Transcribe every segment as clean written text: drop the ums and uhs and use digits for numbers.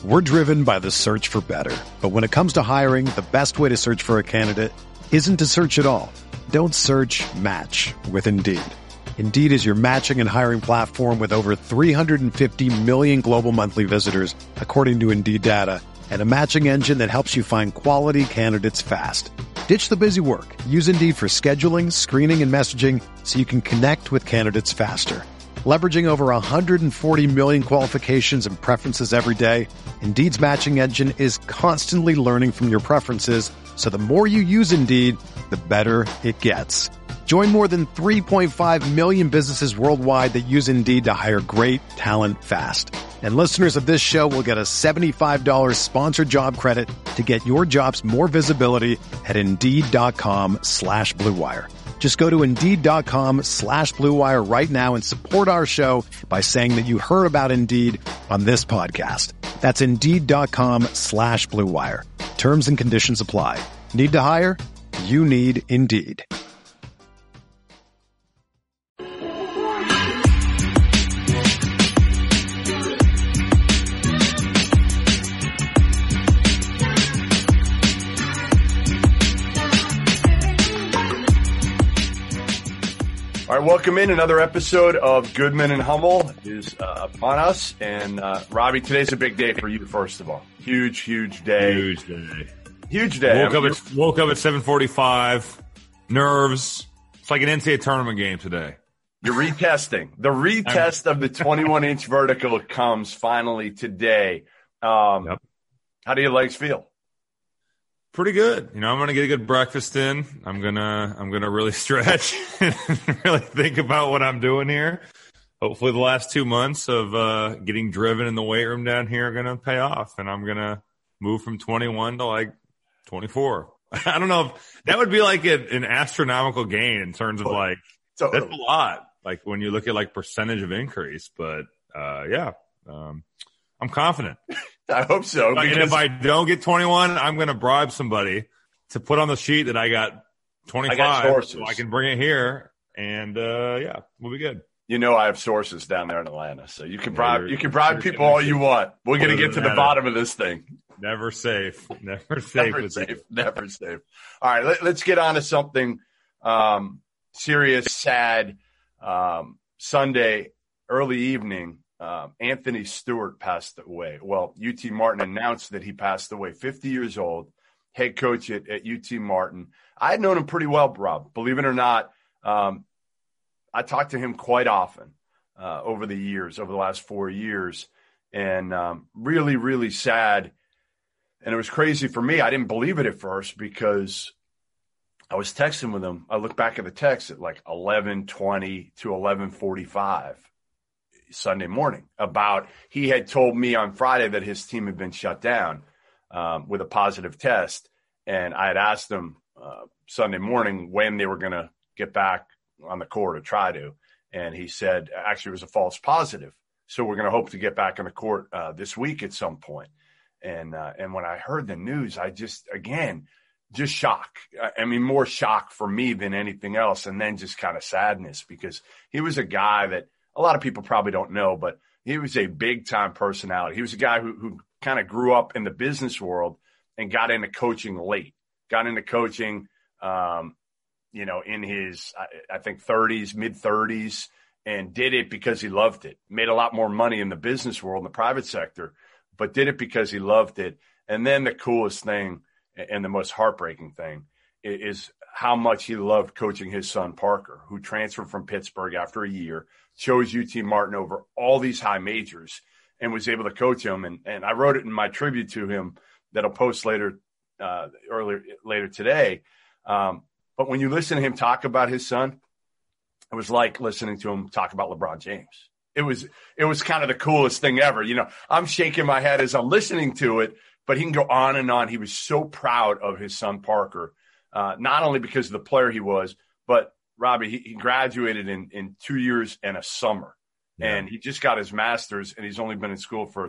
We're driven by the search for better. But when it comes to hiring, the best way to search for a candidate isn't to search at all. Don't search, match with Indeed. Indeed is your matching and hiring platform with over 350 million global monthly visitors, according to Indeed data, and a matching engine that helps you find quality candidates fast. Ditch the busy work. Use Indeed for scheduling, screening, and messaging so you can connect with candidates faster. Leveraging over 140 million qualifications and preferences every day, Indeed's matching engine is constantly learning from your preferences, so the more you use Indeed, the better it gets. Join more than 3.5 million businesses worldwide that use Indeed to hire great talent fast. And listeners of this show will get a $75 sponsored job credit to get your jobs more visibility at Indeed.com/Blue Wire. Just go to Indeed.com/Blue Wire right now and support our show by saying that you heard about Indeed on this podcast. That's Indeed.com/Blue Wire. Terms and conditions apply. Need to hire? You need Indeed. All right, welcome in another episode of Goodman and Hummel is upon us. And Robbie, today's a big day for you, first of all. Huge day. Huge day. Woke up at 7:45. Nerves. It's like an NCAA tournament game today. You're retesting. The retest of the 21-inch vertical comes finally today. Yep. How do your legs feel? Pretty good. I'm going to get a good breakfast in. I'm going to really stretch and really think about what I'm doing here. Hopefully the last 2 months of getting driven in the weight room down here are going to pay off, and I'm going to move from 21 to like 24. I don't know if that would be like an astronomical gain in terms of like, that's a lot. Like when you look at like percentage of increase, but I'm confident. I hope so. And if I don't get 21, I'm going to bribe somebody to put on the sheet that I got 25 so I can bring it here. And, we'll be good. I have sources down there in Atlanta, so you can bribe people all you want. We're going to get to the bottom of this thing. Never safe. Never safe. All right, let's get on to something serious, sad. Sunday, early evening. Anthony Stewart passed away. Well, UT Martin announced that he passed away, 50 years old, head coach at UT Martin. I had known him pretty well, Rob. Believe it or not, I talked to him quite often over the last 4 years, and really, really sad. And it was crazy for me. I didn't believe it at first because I was texting with him. I look back at the text at like 11:20 to 11:45. Sunday morning about he had told me on Friday that his team had been shut down with a positive test. And I had asked him Sunday morning when they were going to get back on the court or try to. And he said, actually, it was a false positive. So we're going to hope to get back on the court this week at some point. And when I heard the news, I just shock. I mean, more shock for me than anything else. And then just kind of sadness because he was a guy that a lot of people probably don't know, but he was a big-time personality. He was a guy who kind of grew up in the business world and got into coaching late. Got into coaching, in his, I think, 30s, mid-30s, and did it because he loved it. Made a lot more money in the business world, in the private sector, but did it because he loved it. And then the coolest thing and the most heartbreaking thing is how much he loved coaching his son, Parker, who transferred from Pittsburgh after a year, chose UT Martin over all these high majors and was able to coach him. And I wrote it in my tribute to him that I'll post later today. But when you listen to him talk about his son, it was like listening to him talk about LeBron James. It was kind of the coolest thing ever. I'm shaking my head as I'm listening to it, but he can go on and on. He was so proud of his son, Parker, not only because of the player he was, but Robbie, he graduated in 2 years and a summer, and he just got his master's, and he's only been in school for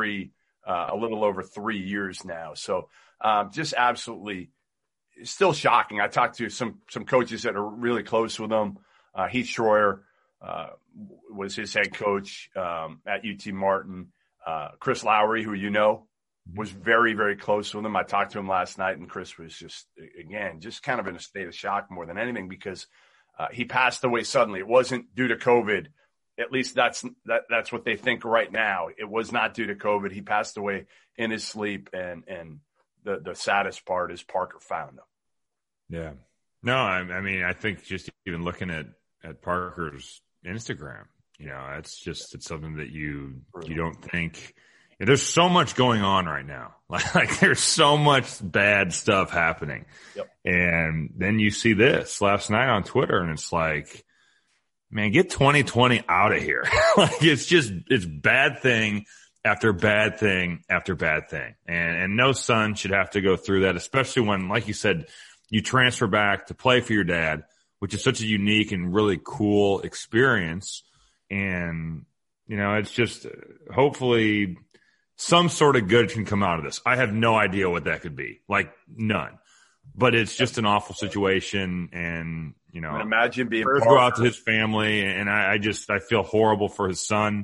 a little over 3 years now. So just absolutely still shocking. I talked to some coaches that are really close with him. Heath Schroyer was his head coach at UT Martin. Chris Lowry, who was very, very close with him. I talked to him last night, and Chris was just kind of in a state of shock more than anything because he passed away suddenly. It wasn't due to COVID. At least that's what they think right now. It was not due to COVID. He passed away in his sleep, and the saddest part is Parker found him. Yeah. No, I mean, I think just even looking at Parker's Instagram, it's something that you don't think. There's so much going on right now. Like there's so much bad stuff happening. Yep. And then you see this last night on Twitter, and it's like, man, get 2020 out of here. Like it's bad thing after bad thing after bad thing. And no son should have to go through that, especially when, like you said, you transfer back to play for your dad, which is such a unique and really cool experience. And, it's just hopefully some sort of good can come out of this. I have no idea what that could be. Like none. But it's just an awful situation. And, imagine being go out to his family. And I feel horrible for his son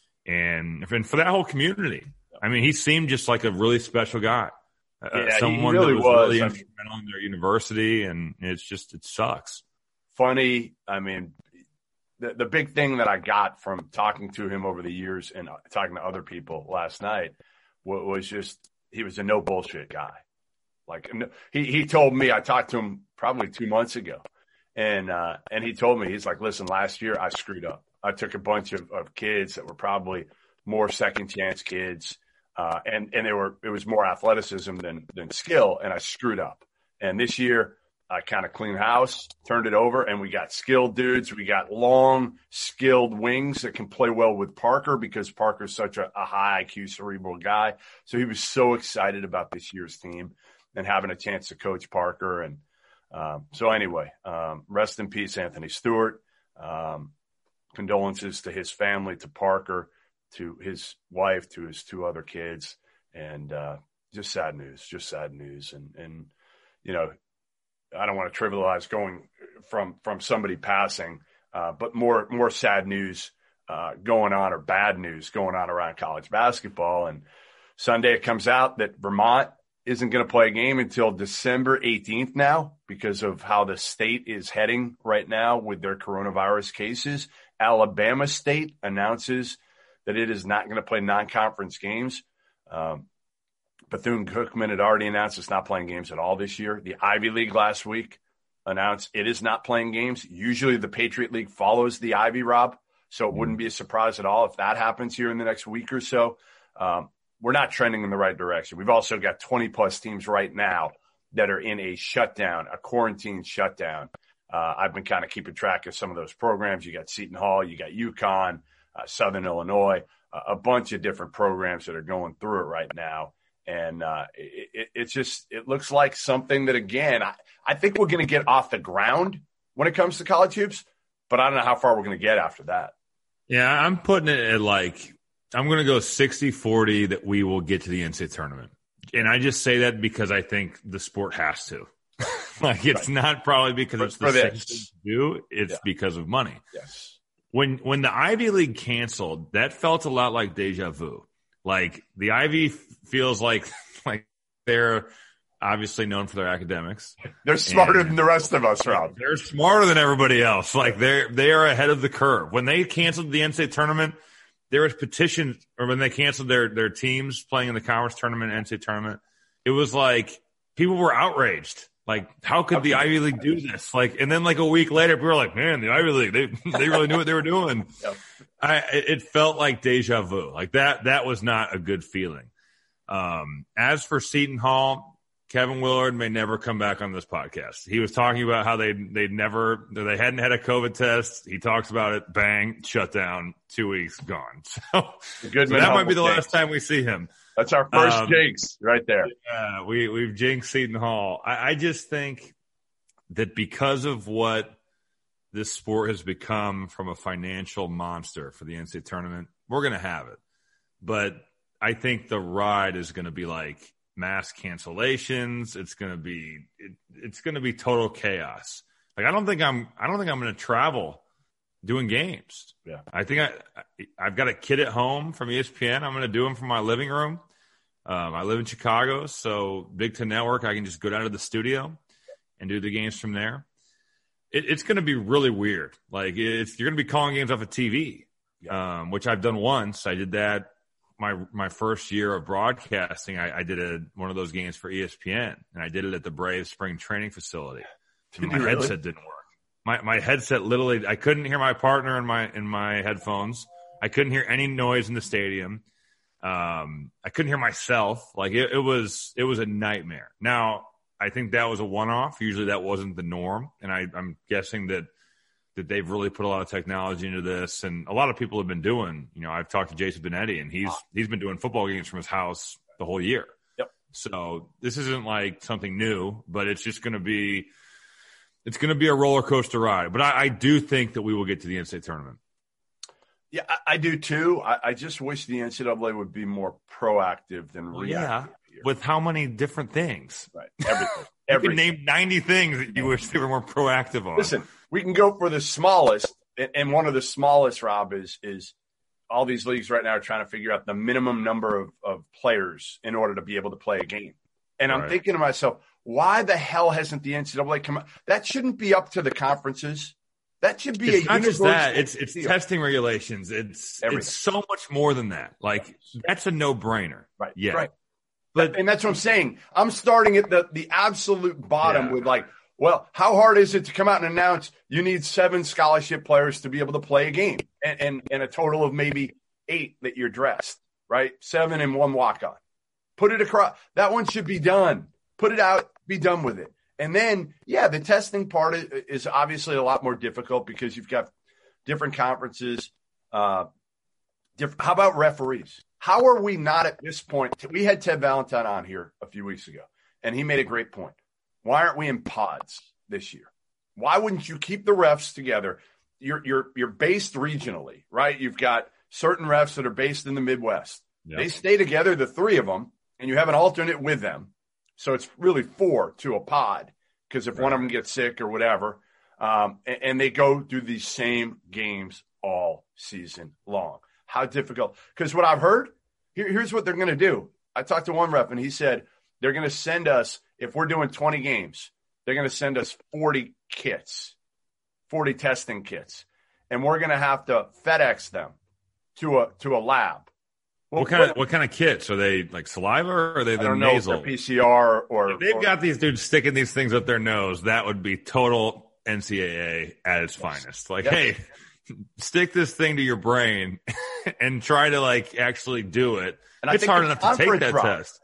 and for that whole community. I mean, he seemed just like a really special guy. Someone really that was really instrumental in their university. And it sucks. Funny. I mean, the big thing that I got from talking to him over the years and talking to other people last night was just he was a no bullshit guy. Like he told me, I talked to him probably 2 months ago, and he told me, he's like, listen, last year I screwed up. I took a bunch of kids that were probably more second chance kids, and it was more athleticism than skill, and I screwed up. And this year I kind of cleaned house, turned it over, and we got skilled dudes. We got long, skilled wings that can play well with Parker because Parker's such a high IQ, cerebral guy. So he was so excited about this year's team and having a chance to coach Parker. And so anyway, rest in peace, Anthony Stewart. Condolences to his family, to Parker, to his wife, to his 2 other kids. And just sad news. And I don't want to trivialize going from somebody passing, but more sad news going on, or bad news going on around college basketball. And Sunday it comes out that Vermont isn't going to play a game until December 18th now because of how the state is heading right now with their coronavirus cases. Alabama State announces that it is not going to play non-conference games. Bethune-Cookman had already announced it's not playing games at all this year. The Ivy League last week announced it is not playing games. Usually the Patriot League follows the Ivy, Rob, so it wouldn't be a surprise at all if that happens here in the next week or so. We're not trending in the right direction. We've also got 20-plus teams right now that are in a shutdown, a quarantine shutdown. I've been kind of keeping track of some of those programs. You got Seton Hall, you got UConn, Southern Illinois, a bunch of different programs that are going through it right now. And it looks like something that, again, I think we're going to get off the ground when it comes to college hoops, but I don't know how far we're going to get after that. Yeah, I'm putting it at I'm going to go 60-40 that we will get to the NCAA tournament. And I just say that because I think the sport has to. It's not probably because it's the same thing to do. It's because of money. Yes. When the Ivy League canceled, that felt a lot like deja vu. Like the Ivy feels like they're obviously known for their academics. They're smarter than the rest of us, Rob. They're smarter than everybody else. Like they are ahead of the curve. When they canceled the NCAA tournament, there was petitions, or when they canceled their teams playing in the conference tournament, NCAA tournament, it was like people were outraged. Like, how could the Ivy League do this? And then a week later, people were like, man, the Ivy League, they really knew what they were doing. Yep. It felt like deja vu. Like that was not a good feeling. As for Seton Hall, Kevin Willard may never come back on this podcast. He was talking about how they hadn't had a COVID test. He talks about it, bang, shut down, 2 weeks gone. So that might be the last time we see him. That's our first jinx right there. Yeah, we've jinxed Seton Hall. I just think that because of what this sport has become from a financial monster for the NCAA tournament, we're going to have it. But I think the ride is going to be like mass cancellations. It's going to be total chaos. I don't think I'm going to travel doing games. Yeah. I think I've got a kid at home from ESPN. I'm going to do them from my living room. I live in Chicago, so Big Ten Network, I can just go down to the studio and do the games from there. It's going to be really weird. Like, you're going to be calling games off of TV, which I've done once. I did that my first year of broadcasting. I did one of those games for ESPN, and I did it at the Braves spring training facility. My headset didn't work. My headset literally, I couldn't hear my partner in my headphones. I couldn't hear any noise in the stadium. I couldn't hear myself. Like, it was a nightmare. Now, I think that was a one-off. Usually that wasn't the norm. And I'm guessing that they've really put a lot of technology into this. And a lot of people have been doing, I've talked to Jason Benetti, and he's been doing football games from his house the whole year. Yep. So this isn't like something new, but it's just going to be, a roller coaster ride. But I do think that we will get to the NCAA tournament. Yeah, I do too. I just wish the NCAA would be more proactive than reactive. Yeah, with how many different things? Right, everything. You can name 90 things that you wish they were more proactive on. Listen, we can go for the smallest, and one of the smallest, Rob, is all these leagues right now are trying to figure out the minimum number of players in order to be able to play a game. And I'm thinking to myself, why the hell hasn't the NCAA come out? That shouldn't be up to the conferences. That should be it's not just that. It's testing regulations. It's so much more than that. Like, that's a no-brainer. Right. Yeah. Right. And that's what I'm saying. I'm starting at the absolute bottom with like, well, how hard is it to come out and announce you need 7 scholarship players to be able to play a game and a total of maybe 8 that you're dressed, right? 7 and 1 walk-on. Put it across. That one should be done. Put it out. Be done with it. And then, the testing part is obviously a lot more difficult because you've got different conferences. How about referees? How are we not at this point? We had Ted Valentine on here a few weeks ago, and he made a great point. Why aren't we in pods this year? Why wouldn't you keep the refs together? You're based regionally, right? You've got certain refs that are based in the Midwest. Yep. They stay together, the 3 of them, and you have an alternate with them. So it's really 4 to a pod because if one of them gets sick or whatever, and they go through these same games all season long. How difficult? Because what I've heard, here's what they're going to do. I talked to one ref, and he said they're going to send us, if we're doing 20 games, they're going to send us 40 kits, 40 testing kits, and we're going to have to FedEx them to a lab. What kind of kits? Are they like saliva or are they the nasal? If PCR or if they've got these dudes sticking these things up their nose, that would be total NCAA at its finest. Like, hey, stick this thing to your brain and try to like actually do it. And it's hard enough to take that test.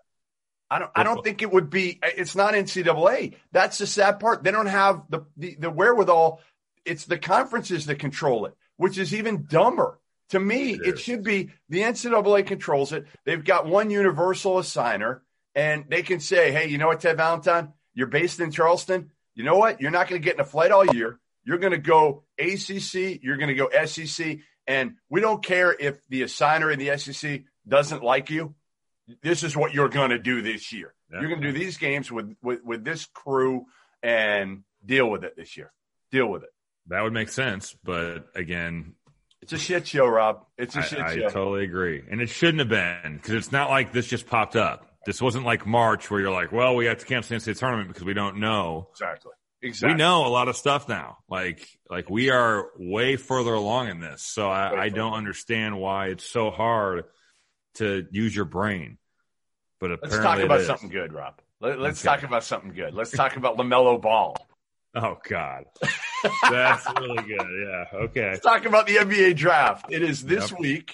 I don't think it would be. It's not NCAA. That's the sad part. They don't have the wherewithal. It's the conferences that control it, which is even dumber. To me, it should be the NCAA controls it. They've got one universal assigner, and they can say, hey, you know what, Ted Valentine? You're based in Charleston. You know what? You're not going to get in a flight all year. You're going to go ACC. You're going to go SEC. And we don't care if the assigner in the SEC doesn't like you. This is what you're going to do this year. Yeah. You're going to do these games with this crew and deal with it this year. Deal with it. That would make sense. But, again – it's a shit show, Rob. It's a shit show. I totally agree. And it shouldn't have been because it's not like this just popped up. This wasn't like March where you're like, well, we have to cancel the NCAA tournament because we don't know. Exactly. We know a lot of stuff now. Like we are way further along in this. So I don't understand why it's so hard to use your brain. But apparently let's talk about something good, Rob. Let's talk about something good. Let's talk about LaMelo Ball. Oh, God. That's really good. Yeah. Okay. Let's talk about the NBA draft. It is this week,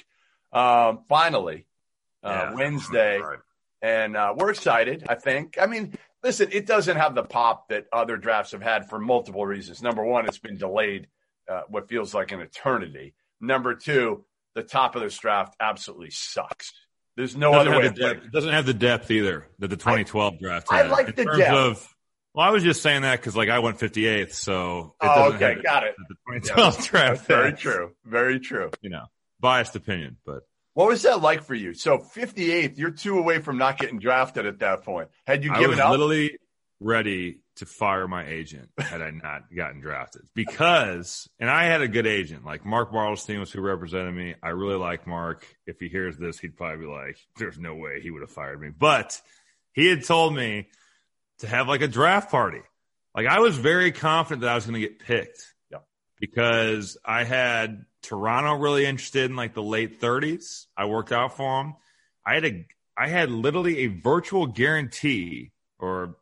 finally, Wednesday. Right. And we're excited, I think. I mean, listen, it doesn't have the pop that other drafts have had for multiple reasons. Number one, it's been delayed what feels like an eternity. Number two, the top of this draft absolutely sucks. There's no other way. It doesn't have the depth either that the 2012 draft had. I like the depth. Well, I was just saying that because, I went 58th, so it doesn't have got it. The 2012 draft. Very true. Very true. Biased opinion, but. What was that like for you? So 58th, you're 2 away from not getting drafted at that point. Had you given up? I was literally ready to fire my agent had I not gotten drafted because, and I had a good agent. Like Mark Bartelstein was who represented me. I really like Mark. If he hears this, he'd probably be like, there's no way he would have fired me. But he had told me to have like a draft party. Like I was very confident that I was going to get picked because I had Toronto really interested in like the late 30s. I worked out for them. I had literally a virtual guarantee, or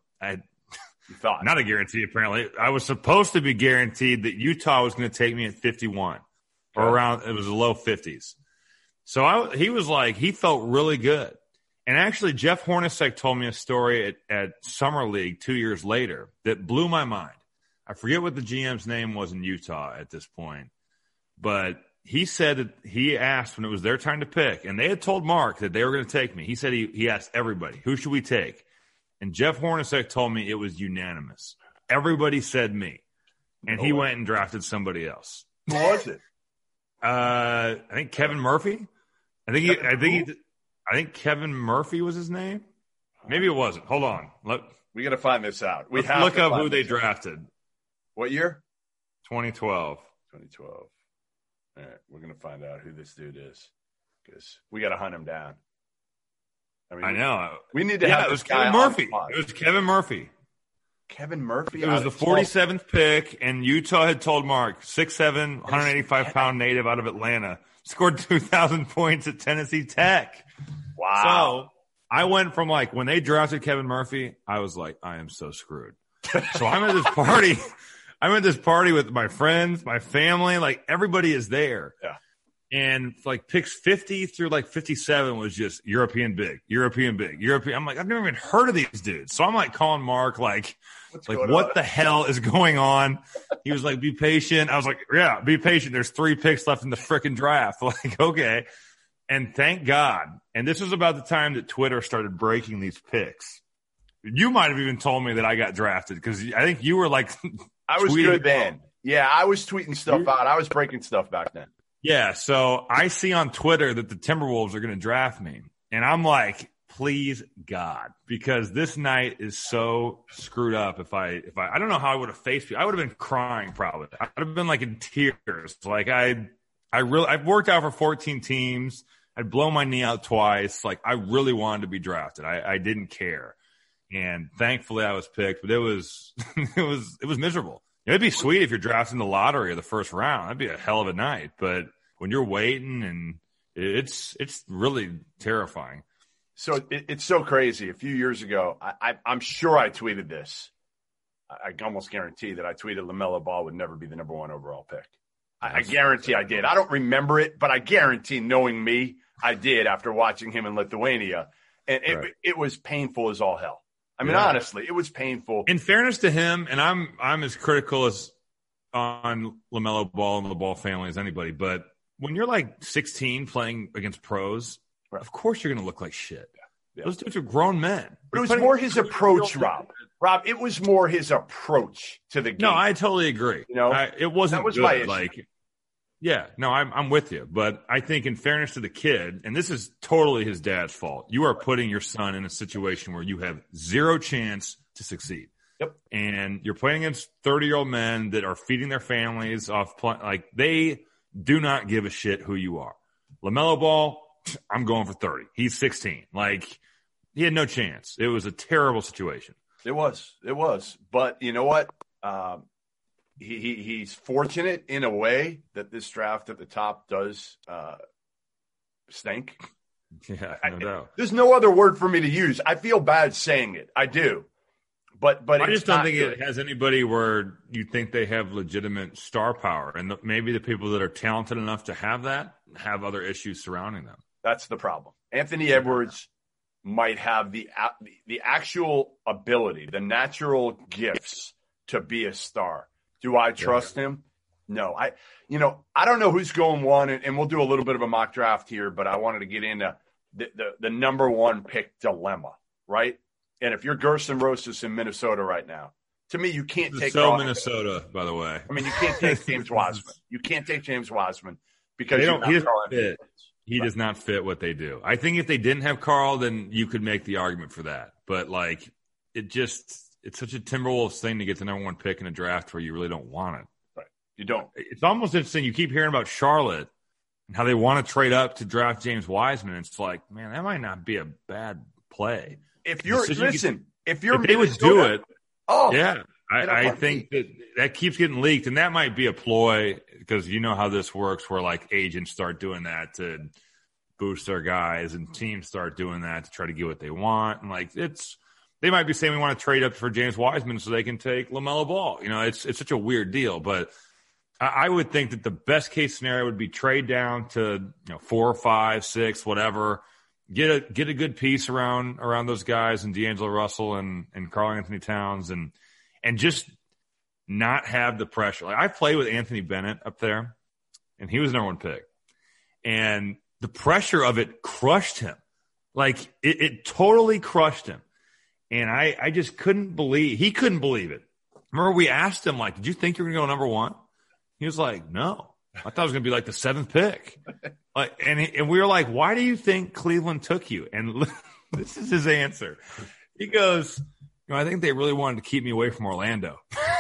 not a guarantee, apparently. I was supposed to be guaranteed that Utah was going to take me at 51 or around, it was the low 50s. So he was like, he felt really good. And actually, Jeff Hornacek told me a story at Summer League 2 years later that blew my mind. I forget what the GM's name was in Utah at this point, but he said that he asked when it was their time to pick, and they had told Mark that they were going to take me. He said he asked everybody, who should we take? And Jeff Hornacek told me it was unanimous. Everybody said me. And he went and drafted somebody else. Who was it? I think Kevin Murphy. I think Kevin Murphy was his name. Maybe it wasn't. Hold on. We got to find this out. Let's look up who they drafted. What year? 2012. 2012. All right, we're going to find out who this dude is because we got to hunt him down. I know. We need to have this guy Kevin Murphy. It was Kevin Murphy. Kevin Murphy? It was the 47th pick, and Utah had told Mark, 6'7", 185-pound native out of Atlanta, scored 2,000 points at Tennessee Tech. Wow. So I went from like when they drafted Kevin Murphy, I was like, I am so screwed. So I'm at this party. I'm at this party with my friends, my family, like everybody is there. Yeah. And like picks 50 through like 57 was just European big. I'm like, I've never even heard of these dudes. So I'm like calling Mark, like what the hell is going on? He was like, be patient. I was like, yeah, be patient. There's 3 picks left in the freaking draft. Like, okay. And thank God. And this was about the time that Twitter started breaking these picks. You might have even told me that I got drafted because I think you were like, I was good then. Yeah, I was tweeting stuff out. I was breaking stuff back then. Yeah, so I see on Twitter that the Timberwolves are going to draft me. And I'm like, please, God, because this night is so screwed up. If I don't know how I would have faced you. I would have been crying probably. I would have been like in tears. Like I've worked out for 14 teams. I'd blown my knee out twice. Like I really wanted to be drafted. I didn't care. And thankfully I was picked, but it was miserable. It'd be sweet if you're drafted in the lottery or the first round. That'd be a hell of a night. But when you're waiting, and it's really terrifying. So it's so crazy. A few years ago, I'm sure I tweeted this. I almost guarantee that I tweeted LaMelo Ball would never be the number 1 overall pick. I guarantee I did. I don't remember it, but I guarantee, knowing me, I did after watching him in Lithuania. And it was painful as all hell. I mean, honestly, it was painful. In fairness to him, and I'm as critical as on LaMelo Ball and the Ball family as anybody, but when you're like 16 playing against pros, of course you're going to look like shit. Yeah. Those dudes are grown men. But it was more his approach, Rob. Rob, it was more his approach to the game. No, I totally agree. You know, it wasn't that was good. My issue. Like, yeah, no, I'm with you. But I think in fairness to the kid, and this is totally his dad's fault, you are putting your son in a situation where you have zero chance to succeed. Yep. And you're playing against 30-year-old men that are feeding their families off, like they do not give a shit who you are. LaMelo Ball, I'm going for 30. He's 16. Like, he had no chance. It was a terrible situation. It was. But you know what? He's fortunate in a way that this draft at the top does stink. Yeah, no doubt. There's no other word for me to use. I feel bad saying it. I do. But I just don't think it has anybody where you think they have legitimate star power. And maybe the people that are talented enough to have that have other issues surrounding them. That's the problem. Anthony Edwards might have the actual ability, the natural gifts to be a star. Do I trust him? No. I don't know who's going 1, and we'll do a little bit of a mock draft here, but I wanted to get into the number 1 pick dilemma, right? And if you're Gerson Rosas in Minnesota right now, to me, you can't take Minnesota, by the way. I mean, you can't take James Wiseman. You can't take James Wiseman because he doesn't fit. He does not fit what they do. I think if they didn't have Carl, then you could make the argument for that. But like, it just it's such a Timberwolves thing to get the number one pick in a draft where you really don't want it. Right. You don't. It's almost interesting. You keep hearing about Charlotte and how they want to trade up to draft James Wiseman. It's like, man, that might not be a bad play. If you're if they would do it, yeah. I think that keeps getting leaked, and that might be a ploy because you know how this works, where like agents start doing that to boost their guys, and teams start doing that to try to get what they want. And like they might be saying we want to trade up for James Wiseman so they can take LaMelo Ball. You know, it's such a weird deal, but I would think that the best case scenario would be trade down to 4, 5, 6, whatever. Get a good piece around those guys and D'Angelo Russell and Karl Anthony Towns and just not have the pressure. Like I played with Anthony Bennett up there, and he was the number one pick, and the pressure of it crushed him. Like it totally crushed him, and I just couldn't believe it. Remember we asked him like, "Did you think you were going to go number one?" He was like, "No, I thought it was going to be like the 7th pick." Like, and we were like, "Why do you think Cleveland took you?" And this is his answer. He goes, I think they really wanted to keep me away from Orlando.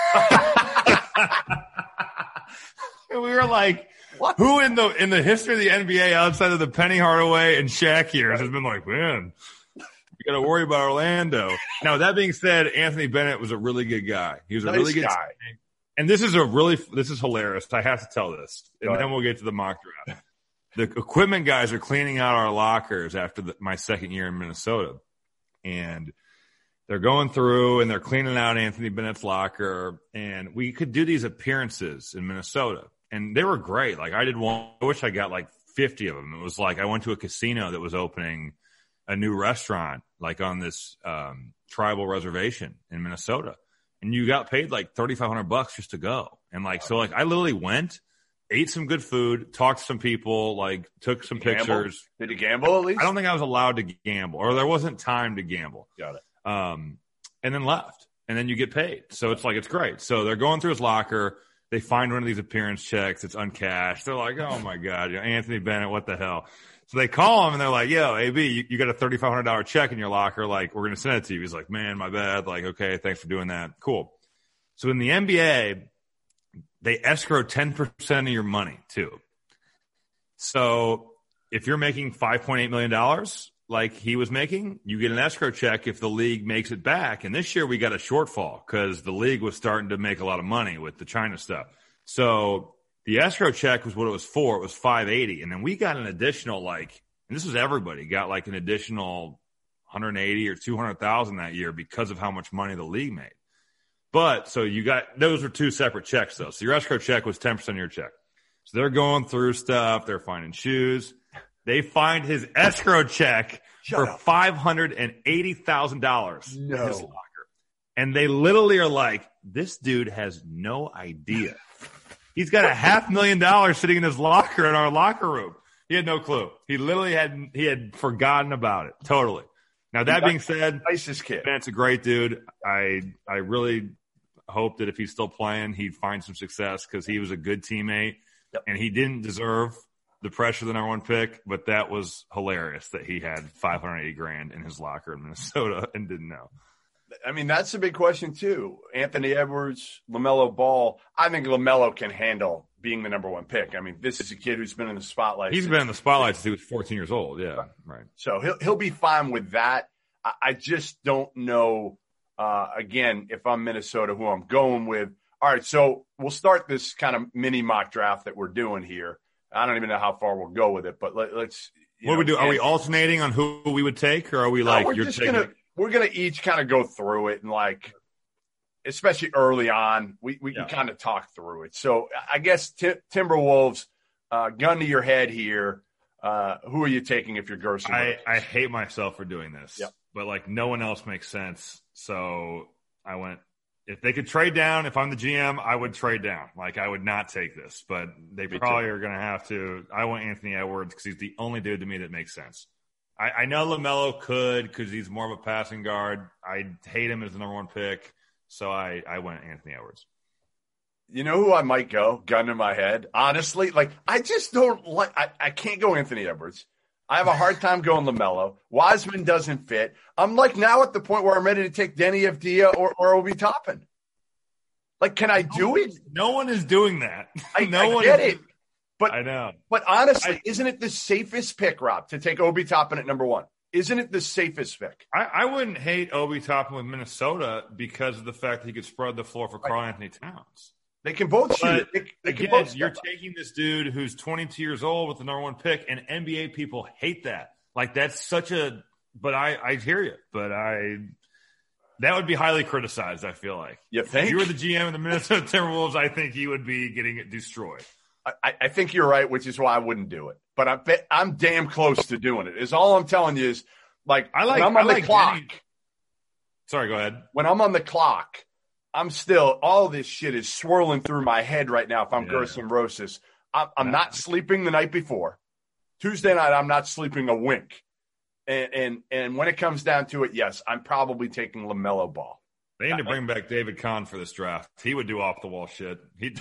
And we were like, what? Who in the history of the NBA outside of the Penny Hardaway and Shaq years has been like, man, you got to worry about Orlando. Now, that being said, Anthony Bennett was a really good guy. He was a really good guy. And this is hilarious. I have to tell this. And then we'll get to the mock draft. The equipment guys are cleaning out our lockers after my second year in Minnesota. And they're going through and they're cleaning out Anthony Bennett's locker. And we could do these appearances in Minnesota. And they were great. Like I did one. I wish I got like 50 of them. It was like I went to a casino that was opening a new restaurant, like on this tribal reservation in Minnesota. And you got paid like $3,500 just to go. And like, so like I literally went, ate some good food, talked to some people, like took some pictures. Did you gamble at least? I don't think I was allowed to gamble, or there wasn't time to gamble. Got it. And then left, and then you get paid. So it's like, it's great. So they're going through his locker. They find one of these appearance checks. It's uncashed. They're like, oh my God, Anthony Bennett, what the hell? So they call him and they're like, yo, AB, you got a $3,500 check in your locker. Like, we're going to send it to you. He's like, man, my bad. Like, okay, thanks for doing that. Cool. So in the NBA, they escrow 10% of your money too. So if you're making $5.8 million, like he was making, you get an escrow check if the league makes it back. And this year we got a shortfall because the league was starting to make a lot of money with the China stuff. So the escrow check was what it was for. It was $580. And then we got an additional, like, and this was everybody, got like an additional 180 or 200,000 that year because of how much money the league made. But so you got, those were two separate checks though. So your escrow check was 10% of your check. So they're going through stuff. They're finding shoes. They find his escrow check for $580,000 in his locker. And they literally are like, this dude has no idea. He's got $500,000 sitting in his locker in our locker room. He had no clue. He literally had forgotten about it. Totally. Now, that being said, nicest kid. Bennett's a great dude. I really hope that if he's still playing, he'd find some success because he was a good teammate. Yep. And he didn't deserve the pressure of the number one pick, but that was hilarious that he had $580,000 in his locker in Minnesota and didn't know. I mean, that's a big question too. Anthony Edwards, LaMelo Ball. I think LaMelo can handle being the number one pick. I mean, this is a kid who's been in the spotlight. He's been in the spotlight since he was 14 years old. Yeah, right. So he'll be fine with that. I just don't know, again, if I'm Minnesota, who I'm going with. All right, so we'll start this kind of mini mock draft that we're doing here. I don't even know how far we'll go with it, but let's. What do we do? Are we alternating on who we would take, or are we like we're gonna each kind of go through it and like, especially early on, we can kind of talk through it. So I guess Timberwolves, gun to your head here. Who are you taking if you're Gerson? I hate myself for doing this, but like no one else makes sense. So I went. If they could trade down, if I'm the GM, I would trade down. Like, I would not take this, but they probably are going to have to. I want Anthony Edwards because he's the only dude to me that makes sense. I know LaMelo could because he's more of a passing guard. I hate him as the number one pick, so I went Anthony Edwards. You know who I might go? Gun to my head. Honestly, like, I just don't like – I can't go Anthony Edwards. I have a hard time going LaMelo. Wiseman doesn't fit. I'm like now at the point where I'm ready to take Denny Avdia or Obi Toppin. Like, can I do it? No one is doing that. I get it. But I know. But honestly, isn't it the safest pick, Rob, to take Obi Toppin at number 1? Isn't it the safest pick? I wouldn't hate Obi Toppin with Minnesota because of the fact that he could spread the floor for Karl Anthony Towns. They can both shoot. You're taking this dude who's 22 years old with the number 1 pick, and NBA people hate that. Like, that's such a – but I hear you. But that would be highly criticized, I feel like. You think? If you were the GM of the Minnesota Timberwolves, I think he would be getting it destroyed. I think you're right, which is why I wouldn't do it. But I'm damn close to doing it. Is all I'm telling you is, when I'm on the clock. Sorry, go ahead. When I'm on the clock, I'm still, all this shit is swirling through my head right now if I'm Gerson Rosas. I'm not sleeping the night before. Tuesday night, I'm not sleeping a wink. And when it comes down to it, yes, I'm probably taking LaMelo Ball. They need to bring back David Kahn for this draft. He would do off-the-wall shit. He'd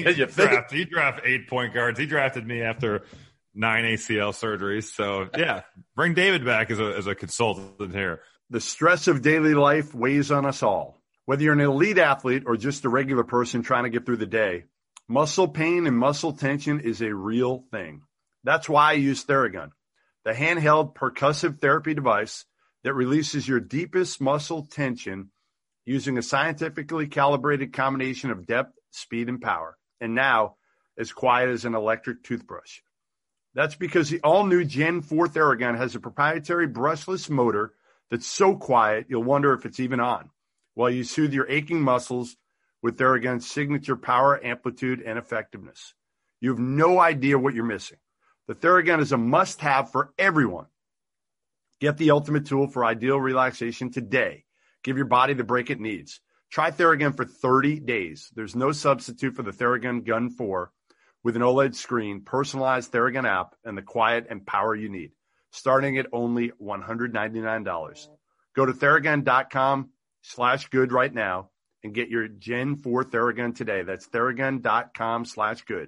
draft 8 point guards. He drafted me after 9 ACL surgeries. So, yeah, bring David back as a consultant here. The stress of daily life weighs on us all. Whether you're an elite athlete or just a regular person trying to get through the day, muscle pain and muscle tension is a real thing. That's why I use Theragun, the handheld percussive therapy device that releases your deepest muscle tension using a scientifically calibrated combination of depth, speed, and power. And now, as quiet as an electric toothbrush. That's because the all-new Gen 4 Theragun has a proprietary brushless motor that's so quiet you'll wonder if it's even on, while you soothe your aching muscles with Theragun's signature power, amplitude, and effectiveness. You have no idea what you're missing. The Theragun is a must-have for everyone. Get the ultimate tool for ideal relaxation today. Give your body the break it needs. Try Theragun for 30 days. There's no substitute for the Theragun Gun 4 with an OLED screen, personalized Theragun app, and the quiet and power you need, starting at only $199. Go to Theragun.com/good right now and get your Gen 4 Theragun today. That's Theragun.com/good.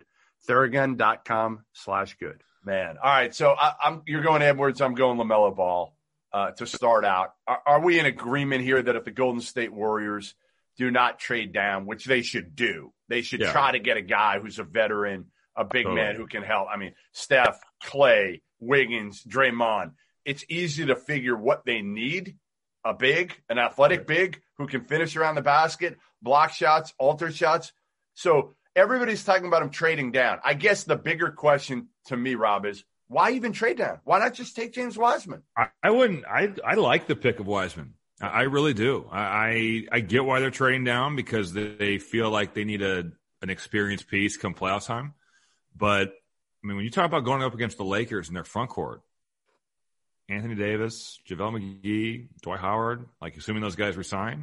Theragun.com/good. Man. All right. So you're going Edwards. I'm going LaMelo Ball to start out. Are we in agreement here that if the Golden State Warriors do not trade down, which they should do, they should try to get a guy who's a veteran, a big man who can help? I mean, Steph, Clay, Wiggins, Draymond. It's easy to figure what they need. An athletic big who can finish around the basket, block shots, alter shots. So everybody's talking about him trading down. I guess the bigger question to me, Rob, is why even trade down? Why not just take James Wiseman? I wouldn't. I like the pick of Wiseman. I really do. I get why they're trading down because they feel like they need an experienced piece come playoff time. But, I mean, when you talk about going up against the Lakers in their front court, Anthony Davis, JaVale McGee, Dwight Howard, like assuming those guys resign,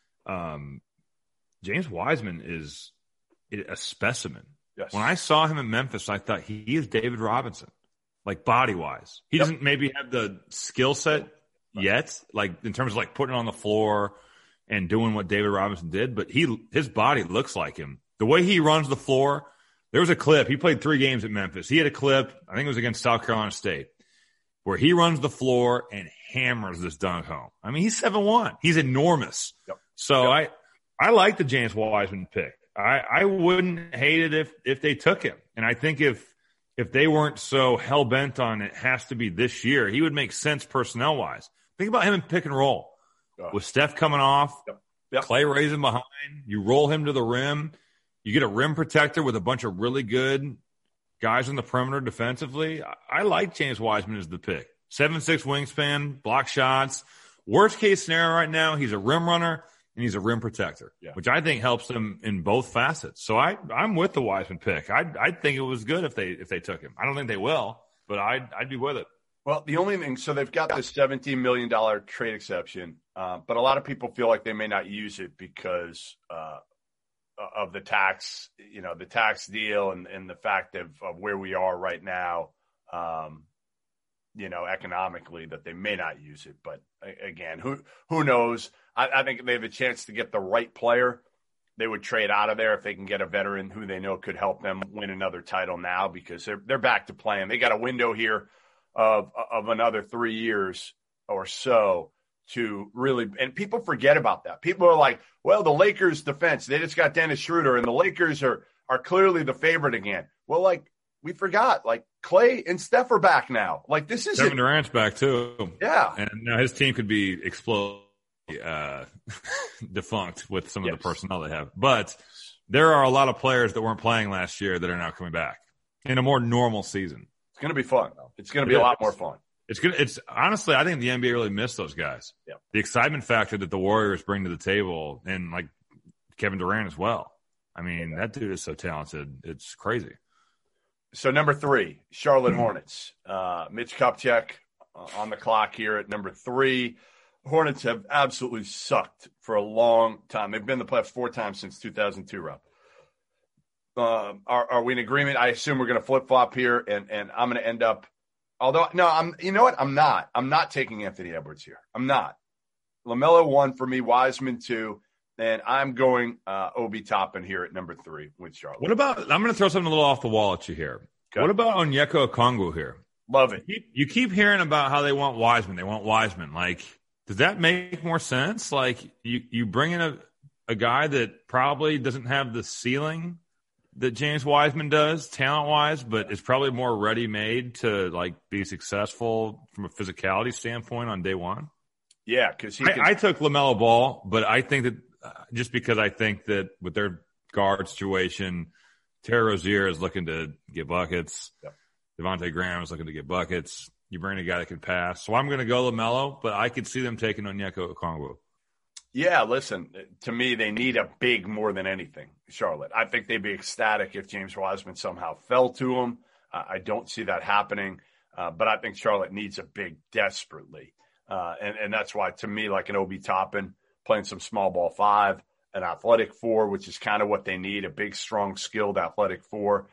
James Wiseman is a specimen. Yes. When I saw him in Memphis, I thought he is David Robinson, like body-wise. He doesn't maybe have the skill set yet, like in terms of like putting it on the floor and doing what David Robinson did, but his body looks like him. The way he runs the floor, there was a clip. He played 3 games at Memphis. He had a clip, I think it was against South Carolina State, where he runs the floor and hammers this dunk home. I mean, he's 7'1". He's enormous. Yep. So I like the James Wiseman pick. I wouldn't hate it if they took him. And I think if they weren't so hell-bent on it has to be this year, he would make sense personnel-wise. Think about him in pick and roll. With Steph coming off, Clay raising behind, you roll him to the rim, you get a rim protector with a bunch of really good guys on the perimeter defensively. I like James Wiseman as the pick. 7'6" wingspan, block shots. Worst case scenario right now, he's a rim runner and he's a rim protector, which I think helps them in both facets. So I'm with the Wiseman pick. I'd think it was good if they took him. I don't think they will, but I'd be with it. Well, the only thing, so they've got this $17 million trade exception, but a lot of people feel like they may not use it because of the tax, the tax deal and the fact of where we are right now, economically, that they may not use it. But again, who knows? I think they have a chance to get the right player. They would trade out of there if they can get a veteran who they know could help them win another title now because they're back to playing. They got a window here of another 3 years or so to really, and people forget about that. People are like, well, the Lakers defense, they just got Dennis Schroeder and the Lakers are clearly the favorite again. Well, like we forgot, like Clay and Steph are back now. Like this is Kevin Durant's back too. Yeah. And now his team could be defunct with some of the personnel they have. But there are a lot of players that weren't playing last year that are now coming back in a more normal season. It's going to be fun. It's going to be a lot more fun. It's good. It's honestly, I think the NBA really missed those guys. Yeah. The excitement factor that the Warriors bring to the table, and like Kevin Durant as well. I mean, that dude is so talented. It's crazy. So number 3, Charlotte Hornets. Mitch Kupchak on the clock here at number 3. Hornets have absolutely sucked for a long time. They've been in the playoffs 4 times since 2002, Rob. Are we in agreement? I assume we're going to flip-flop here, and I'm going to end up – although, no, you know what? I'm not. I'm not taking Anthony Edwards here. I'm not. LaMelo 1 for me, Wiseman 2, and I'm going Obi Toppin here at number 3 with Charlotte. What about – I'm going to throw something a little off the wall at you here. Okay. What about Onyeka Okongwu here? Love it. You keep hearing about how they want Wiseman. They want Wiseman. Like, does that make more sense? Like, you bring in a guy that probably doesn't have the ceiling that James Wiseman does, talent-wise, but is probably more ready-made to, like, be successful from a physicality standpoint on day one? Yeah, because I took LaMelo Ball, but I think that just because I think that with their guard situation, Terry Rozier is looking to get buckets. Yep. Devontae Graham is looking to get buckets. You bring a guy that can pass. So I'm going to go LaMelo, but I could see them taking Onyeka Okongwu. Yeah, listen, to me, they need a big more than anything, Charlotte. I think they'd be ecstatic if James Wiseman somehow fell to them. I don't see that happening, but I think Charlotte needs a big desperately. And that's why, to me, like an Obi Toppin, playing some small ball 5, an athletic 4, which is kind of what they need, a big, strong, skilled athletic 4.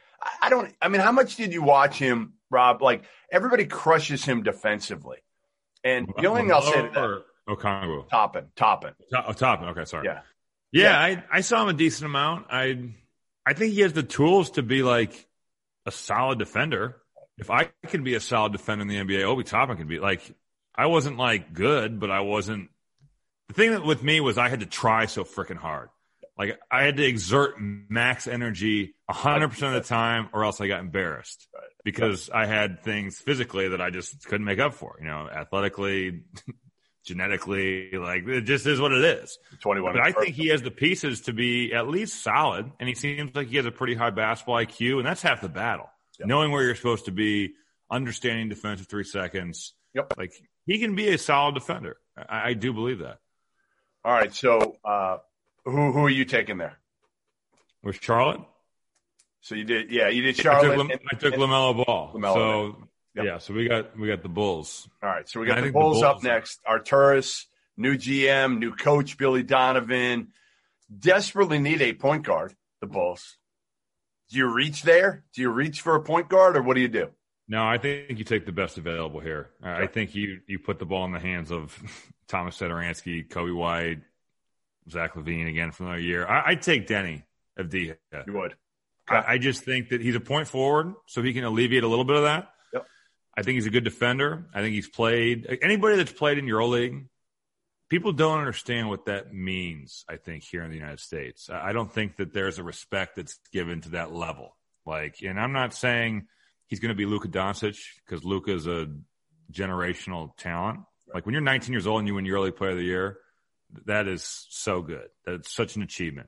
I mean, how much did you watch him, Rob? Like, everybody crushes him defensively. And the only thing I'll say to that. Okongwu. Toppin. Toppin. Okay, sorry. Yeah. I saw him a decent amount. I think he has the tools to be like a solid defender. If I can be a solid defender in the NBA, Obi Toppin can be. Like, I wasn't like good, but I wasn't. The thing that with me was I had to try so freaking hard. Like, I had to exert max energy 100% of the time, or else I got embarrassed because I had things physically that I just couldn't make up for. You know, athletically. Genetically, like, it just is what it is. 21. But I think he has the pieces to be at least solid, and he seems like he has a pretty high basketball IQ, and that's half the battle. Yep. Knowing where you're supposed to be, understanding defensive 3 seconds. Yep. Like, he can be a solid defender. I do believe that. All right, so who are you taking there? With Charlotte? So you did Charlotte. I took LaMelo Ball. LaMelo. Yep. Yeah, so we got the Bulls. All right, so we got the Bulls up next. Arturas, new GM, new coach Billy Donovan, desperately need a point guard. The Bulls. Do you reach there? Do you reach for a point guard, or what do you do? No, I think you take the best available here. Sure. I think you put the ball in the hands of Thomas Satoransky, Kobe White, Zach LaVine again for another year. I'd take Denny Avdija. You would. Okay. I just think that he's a point forward, so he can alleviate a little bit of that. I think he's a good defender. I think he's played – anybody that's played in EuroLeague, people don't understand what that means, I think, here in the United States. I don't think that there's a respect that's given to that level. Like, and I'm not saying he's going to be Luka Doncic because Luka is a generational talent. Like, when you're 19 years old and you win EuroLeague Player of the Year, that is so good. That's such an achievement.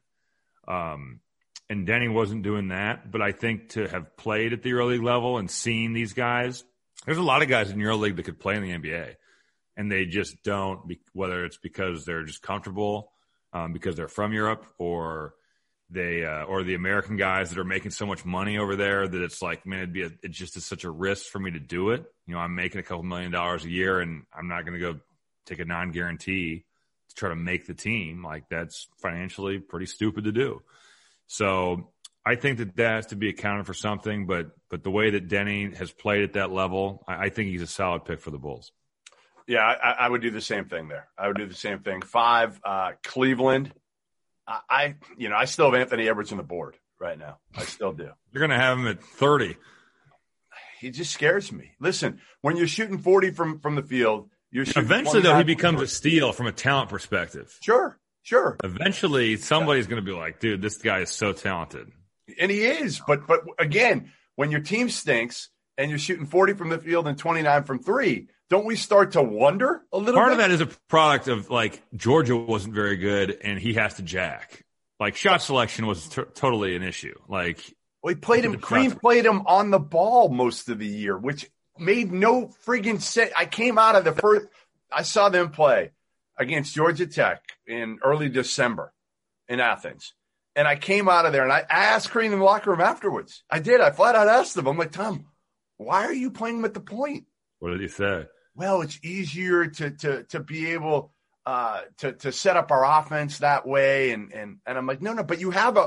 And Denny wasn't doing that, but I think to have played at the EuroLeague level and seen these guys – there's a lot of guys in EuroLeague that could play in the NBA, and they just don't, whether it's because they're just comfortable, because they're from Europe, or they or the American guys that are making so much money over there that it's like, man, it just is such a risk for me to do it. You know, I'm making a couple $1 million a year, and I'm not going to go take a non-guarantee to try to make the team. Like, that's financially pretty stupid to do. So I think that has to be accounted for something, but the way that Denny has played at that level, I think he's a solid pick for the Bulls. Yeah, I would do the same thing there. I would do the same thing. 5, Cleveland. I still have Anthony Edwards on the board right now. I still do. You're going to have him at 30. he just scares me. Listen, when you're shooting 40 from the field, you're shooting eventually, though, he becomes a steal from a talent perspective. Sure. Eventually, somebody's going to be like, dude, this guy is so talented. And he is. But again, when your team stinks and you're shooting 40 from the field and 29 from three, don't we start to wonder a little bit? Part of that is a product of, like, Georgia wasn't very good, and he has to jack. Like, shot selection was totally an issue. Like, well, Cream played him on the ball most of the year, which made no friggin' sense. I came out of the first – I saw them play against Georgia Tech in early December in Athens. And I came out of there, and I asked Cream in the locker room afterwards. I did. I flat out asked him. I'm like, Tom, why are you playing him at the point? What did he say? Well, it's easier to be able to set up our offense that way. And I'm like, no, but you have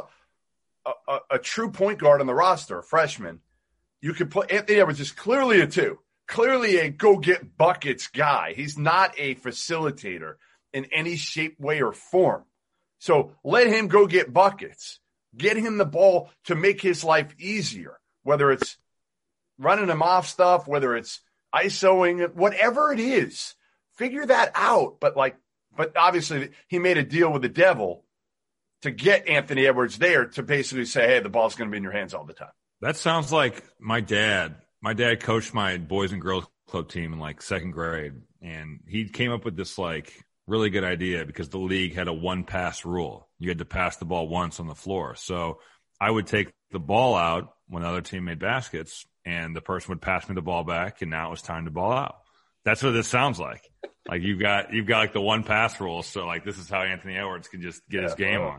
a true point guard on the roster, a freshman. You could put Anthony Edwards is clearly a two, clearly a go get buckets guy. He's not a facilitator in any shape, way, or form. So let him go get buckets. Get him the ball to make his life easier, whether it's running him off stuff, whether it's ISOing, whatever it is. Figure that out. But obviously he made a deal with the devil to get Anthony Edwards there to basically say, hey, the ball's going to be in your hands all the time. That sounds like my dad. My dad coached my boys and girls club team in like second grade, and he came up with this like really good idea because the league had a one pass rule. You had to pass the ball once on the floor. So I would take the ball out when the other team made baskets, and the person would pass me the ball back, and now it was time to ball out. That's what this sounds like. Like you've got like the one pass rule. So like this is how Anthony Edwards can just get his game on.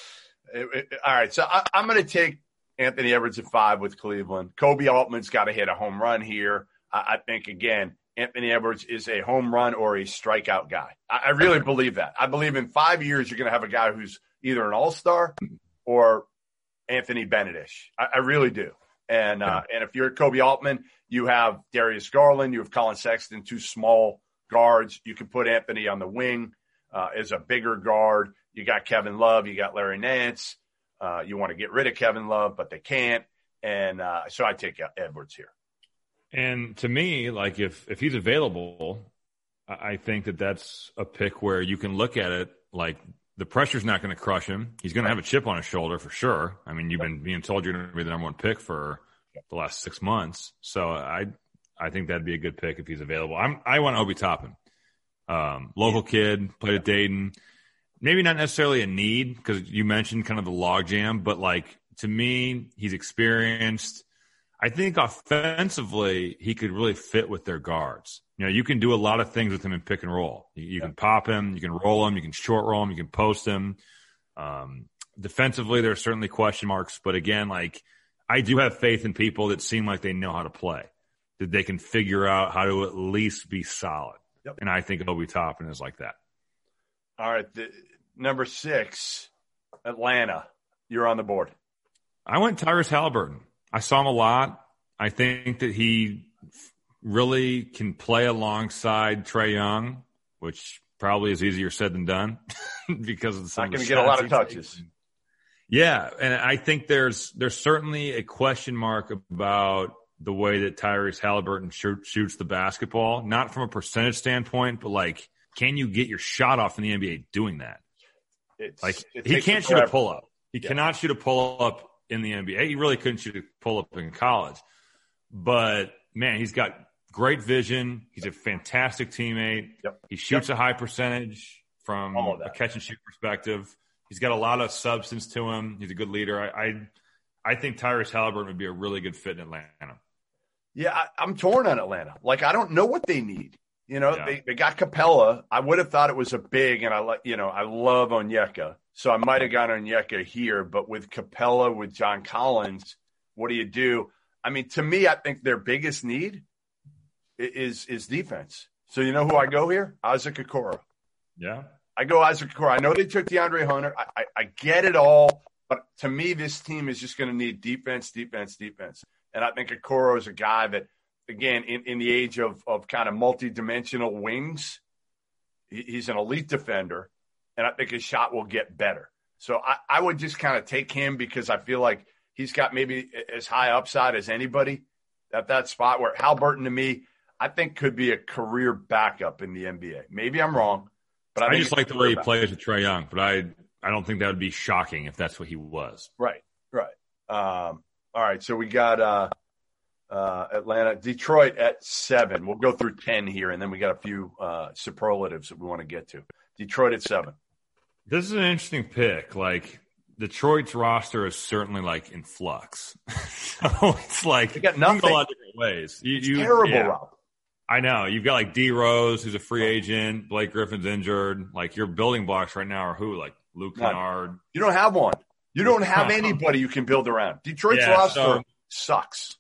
All right. So I'm going to take Anthony Edwards at 5 with Cleveland. Kobe Altman's got to hit a home run here. I think, again, Anthony Edwards is a home run or a strikeout guy. I really believe that. I believe in 5 years you're going to have a guy who's either an all-star or Anthony Benedish. I really do. And if you're Kobe Altman, you have Darius Garland, you have Colin Sexton, two small guards. You can put Anthony on the wing as a bigger guard. You got Kevin Love, you got Larry Nance. You want to get rid of Kevin Love, but they can't. And so I take Edwards here. And to me, like if he's available, I think that's a pick where you can look at it like the pressure's not going to crush him. He's going to have a chip on his shoulder for sure. I mean, you've been being told you're going to be the number one pick for the last 6 months. So I think that'd be a good pick if he's available. I want Obi Toppin. Local kid, played at Dayton. Maybe not necessarily a need because you mentioned kind of the logjam, but like to me, he's experienced. I think offensively, he could really fit with their guards. You know, you can do a lot of things with him in pick and roll. You can pop him, you can roll him, you can short roll him, you can post him. Defensively, there are certainly question marks, but again, like I do have faith in people that seem like they know how to play, that they can figure out how to at least be solid. Yep. And I think Obi Toppin is like that. All right, number 6, Atlanta. You're on the board. I went Tyrese Halliburton. I saw him a lot. I think that he really can play alongside Trae Young, which probably is easier said than done because of some. Not going to get a lot of touches. Yeah, and I think there's certainly a question mark about the way that Tyrese Halliburton shoots the basketball, not from a percentage standpoint, but like, can you get your shot off in the NBA doing that? He can't shoot a pull-up. He cannot shoot a pull-up in the NBA. He really couldn't shoot a pull-up in college. But, man, he's got great vision. He's a fantastic teammate. Yep. He shoots a high percentage from a catch-and-shoot perspective. He's got a lot of substance to him. He's a good leader. I think Tyrese Halliburton would be a really good fit in Atlanta. Yeah, I'm torn on Atlanta. Like, I don't know what they need. You know, they got Capella. I would have thought it was a big, and I love Onyeka. So I might have gone Onyeka here, but with Capella, with John Collins, what do you do? I mean, to me, I think their biggest need is defense. So you know who I go here? Isaac Okoro. Yeah. I go Isaac Okoro. I know they took DeAndre Hunter. I get it all, but to me, this team is just going to need defense. And I think Okoro is a guy that, again, in the age of kind of multi-dimensional wings, he's an elite defender, and I think his shot will get better. So I would just kind of take him because I feel like he's got maybe as high upside as anybody at that spot where Haliburton, to me, I think could be a career backup in the NBA. Maybe I'm wrong, but I just like the way he plays with Trae Young, but I don't think that would be shocking if that's what he was. Right. All right, so we got Atlanta, Detroit at 7. We'll go through 10 here, and then we got a few superlatives that we want to get to. Detroit at 7. This is an interesting pick. Like, Detroit's roster is certainly like in flux. So it's like they got nothing. You can go a lot of different ways. Terrible, Rob. I know. You've got like D Rose, who's a free agent. Blake Griffin's injured. Like, your building blocks right now are who? Like Luke Kennard. You don't have one. You don't have anybody you can build around. Detroit's roster sucks.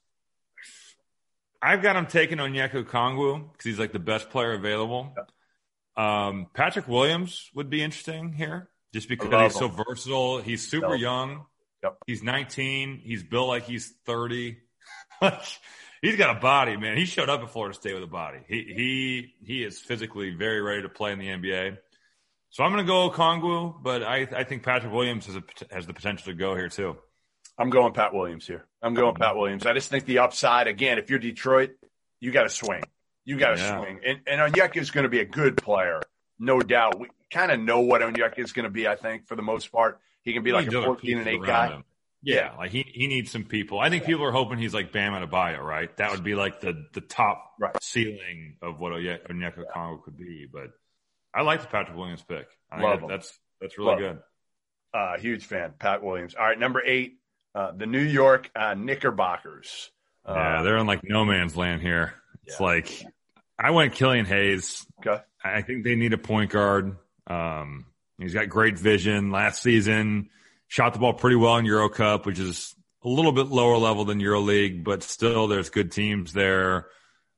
I've got him taking Onyeka Okongwu because he's like the best player available. Yep. Patrick Williams would be interesting here just because he's so versatile. He's super young. Yep. He's 19. He's built like he's 30. He's got a body, man. He showed up at Florida State with a body. He is physically very ready to play in the NBA. So I'm going to go Okongwu, but I think Patrick Williams has the potential to go here too. I'm going Pat Williams here. Pat Williams. I just think the upside, again, if you're Detroit, you got to swing. You got to swing. And Onyeka is going to be a good player, no doubt. We kind of know what Onyeka is going to be, I think, for the most part. He can be like a 14-8 guy. Yeah, like he needs some people. I think people are hoping he's like Bam Adebayo, right? That would be like the top ceiling of what Onyeka Okongwu could be. But I like the Patrick Williams pick. I think that's really good. Huge fan, Pat Williams. All right, number 8. The New York Knickerbockers. They're in like no man's land here. It's like I went Killian Hayes. Okay. I think they need a point guard. He's got great vision. Last season, shot the ball pretty well in Euro Cup, which is a little bit lower level than EuroLeague, but still there's good teams there.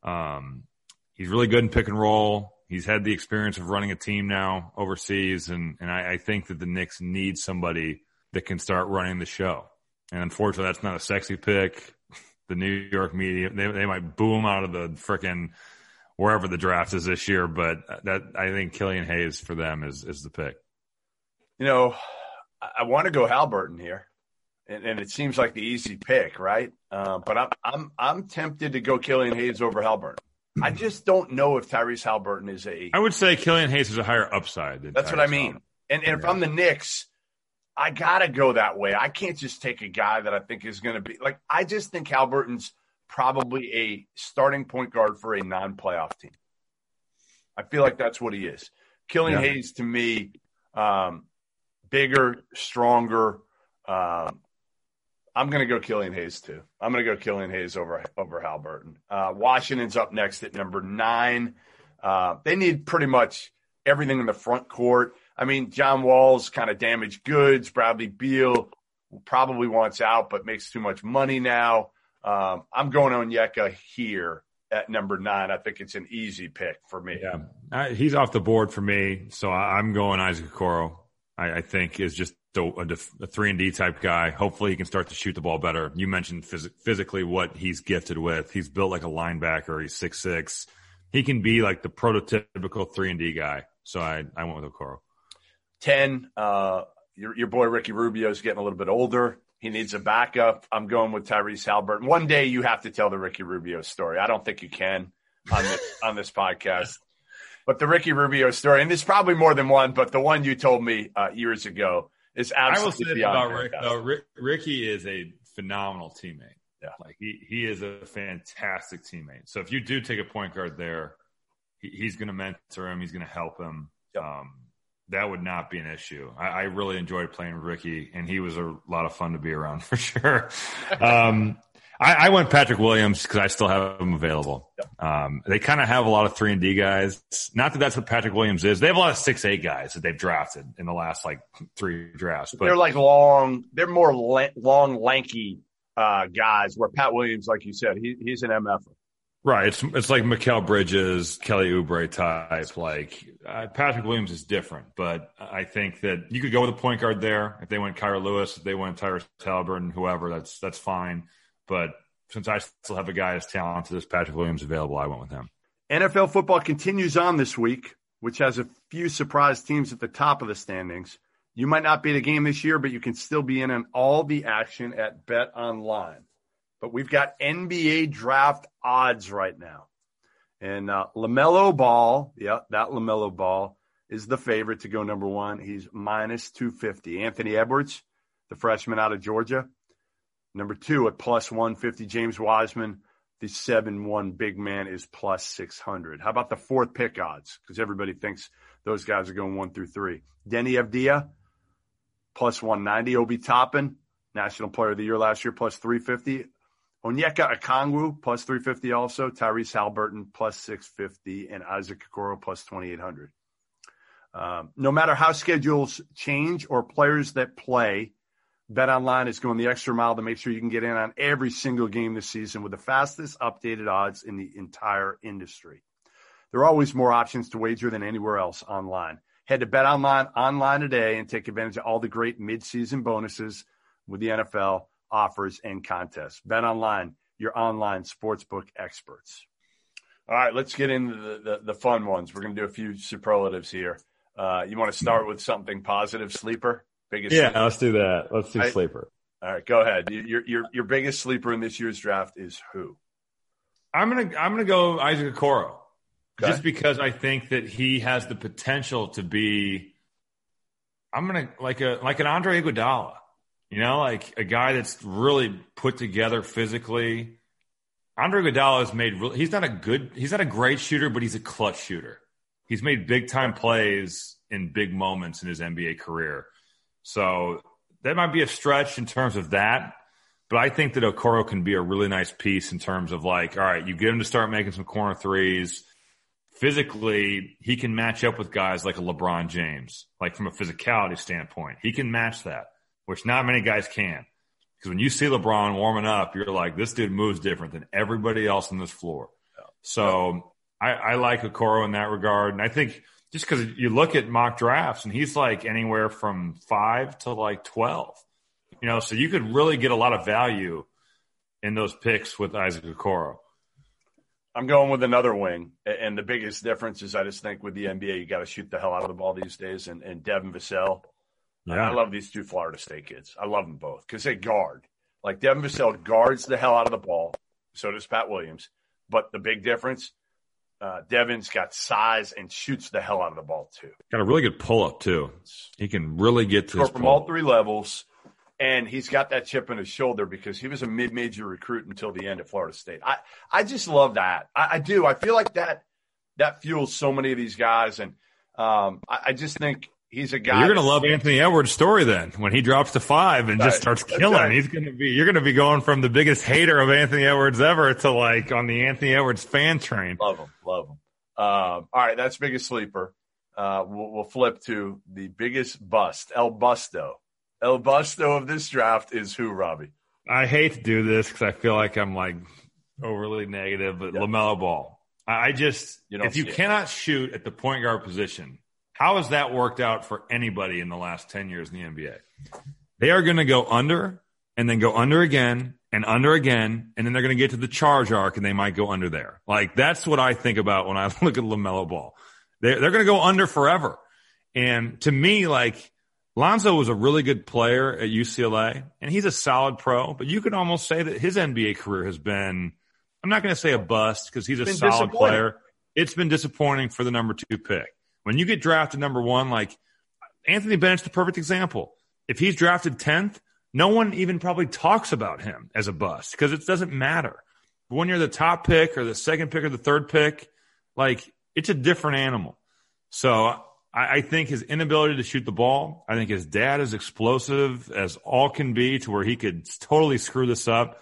He's really good in pick and roll. He's had the experience of running a team now overseas, and I think that the Knicks need somebody that can start running the show. And unfortunately, that's not a sexy pick. The New York media, they might boo him out of the frickin' wherever the draft is this year, but I think Killian Hayes for them is the pick. You know, I want to go Haliburton here, and it seems like the easy pick, right? But I'm tempted to go Killian Hayes over Haliburton. I just don't know if Tyrese Haliburton is I would say Killian Hayes is a higher upside than That's Tyrese what I mean. And if I'm the Knicks, I got to go that way. I can't just take a guy that I think is going to be like, I just think Haliburton's probably a starting point guard for a non-playoff team. I feel like that's what he is. Killian Hayes, to me, bigger, stronger. I'm going to go Killian Hayes too. I'm going to go Killian Hayes over Haliburton. Washington's up next at number 9. They need pretty much everything in the front court. I mean, John Wall's kind of damaged goods. Bradley Beal probably wants out, but makes too much money now. I'm going Onyeka here at number 9. I think it's an easy pick for me. Yeah, he's off the board for me, so I'm going Isaac Okoro. I think is just a 3-and-D type guy. Hopefully he can start to shoot the ball better. You mentioned physically what he's gifted with. He's built like a linebacker. He's 6'6". He can be like the prototypical 3-and-D guy. So I went with Okoro. 10, your boy Ricky Rubio is getting a little bit older. He needs a backup. I'm going with Tyrese Haliburton. One day you have to tell the Ricky Rubio story. I don't think you can on this podcast. But the Ricky Rubio story, and there's probably more than one, but the one you told me years ago is absolutely beyond. I will say about Rick, Ricky is a phenomenal teammate. Yeah. Like he is a fantastic teammate. So if you do take a point guard there, he's going to mentor him. He's going to help him. Yep. That would not be an issue. I really enjoyed playing with Ricky, and he was a lot of fun to be around for sure. I went Patrick Williams because I still have him available. Yep. They kind of have a lot of 3-and-D guys. Not that that's what Patrick Williams is. They have a lot of 6'8" guys that they've drafted in the last like 3 drafts. But they're like long. They're more long, lanky guys. Where Pat Williams, like you said, he's an MFer. Right. It's like Mikal Bridges, Kelly Oubre type. Like Patrick Williams is different, but I think that you could go with a point guard there. If they went Kyra Lewis, if they went Tyrese Haliburton, whoever, that's fine. But since I still have a guy as talented as Patrick Williams available, I went with him. NFL football continues on this week, which has a few surprise teams at the top of the standings. You might not be at a game this year, but you can still be in on all the action at Bet Online. but we've got NBA draft odds right now. And LaMelo Ball, that LaMelo Ball is the favorite to go number one. He's minus 250. Anthony Edwards, the freshman out of Georgia, number two at plus 150. James Wiseman, the 7'1" big man, is plus 600. How about the fourth pick odds? Because everybody thinks those guys are going 1 through 3. Denny Avdia, plus 190. Obi Toppin, National Player of the Year last year, plus 350. Onyeka Okongwu, plus 350 also. Tyrese Halliburton, plus 650. And Isaac Okoro, plus 2,800. No matter how schedules change or players that play, BetOnline is going the extra mile to make sure you can get in on every single game this season with the fastest updated odds in the entire industry. There are always more options to wager than anywhere else online. Head to BetOnline online today and take advantage of all the great midseason bonuses with the NFL offers and contests. BetOnline, your online sportsbook experts. All right, let's get into the fun ones. We're going to do a few superlatives here. You want to start with something positive, sleeper? Biggest sleeper? Let's do that. Let's do sleeper. All right, go ahead. Your biggest sleeper in this year's draft is who? I'm gonna go Isaac Okoro. Okay. Just because I think that he has the potential to be, like an Andre Iguodala, like a guy that's really put together physically. Andre Iguodala has made, he's not a great shooter, but he's a clutch shooter. He's made big time plays in big moments in his NBA career. So that might be a stretch in terms of that. But I think that Okoro can be a really nice piece in terms of all right, you get him to start making some corner threes. Physically, he can match up with guys like a LeBron James, from a physicality standpoint. He can match that, which not many guys can. Because when you see LeBron warming up, you're like, this dude moves different than everybody else on this floor. Yeah. So I like Okoro in that regard. And I think just because you look at mock drafts and he's anywhere from 5 to 12, so you could really get a lot of value in those picks with Isaac Okoro. I'm going with another wing, and the biggest difference is I just think with the NBA, you got to shoot the hell out of the ball these days. And Devin Vassell, I love these two Florida State kids. I love them both because they guard. Devin Vassell guards the hell out of the ball. So does Pat Williams. But the big difference, Devin's got size and shoots the hell out of the ball too. Got a really good pull up too. He can really get to his from all three levels. And he's got that chip on his shoulder because he was a mid-major recruit until the end at Florida State. I just love that. I do. I feel like that fuels so many of these guys. And I just think he's a guy. You're going to love Anthony Edwards' story then when he drops to 5 and just starts killing. Right. You're going to be going from the biggest hater of Anthony Edwards ever to on the Anthony Edwards fan train. Love him. All right. That's biggest sleeper. We'll flip to the biggest bust, El Busto. El Busto of this draft is who, Robbie? I hate to do this because I feel like I'm overly negative, but LaMelo Ball. I just, if you cannot shoot at the point guard position, how has that worked out for anybody in the last 10 years in the NBA? They are going to go under and then go under again and then they're going to get to the charge arc and they might go under there. That's what I think about when I look at LaMelo Ball. They're going to go under forever. And to me, Lonzo was a really good player at UCLA, and he's a solid pro, but you could almost say that his NBA career has been, I'm not going to say a bust because he's a solid player. It's been disappointing for the number 2 pick. When you get drafted number 1, Anthony Bennett's the perfect example. If he's drafted 10th, no one even probably talks about him as a bust because it doesn't matter. But when you're the top pick or the second pick or the third pick, it's a different animal. So I think his inability to shoot the ball, I think his dad is explosive as all can be to where he could totally screw this up.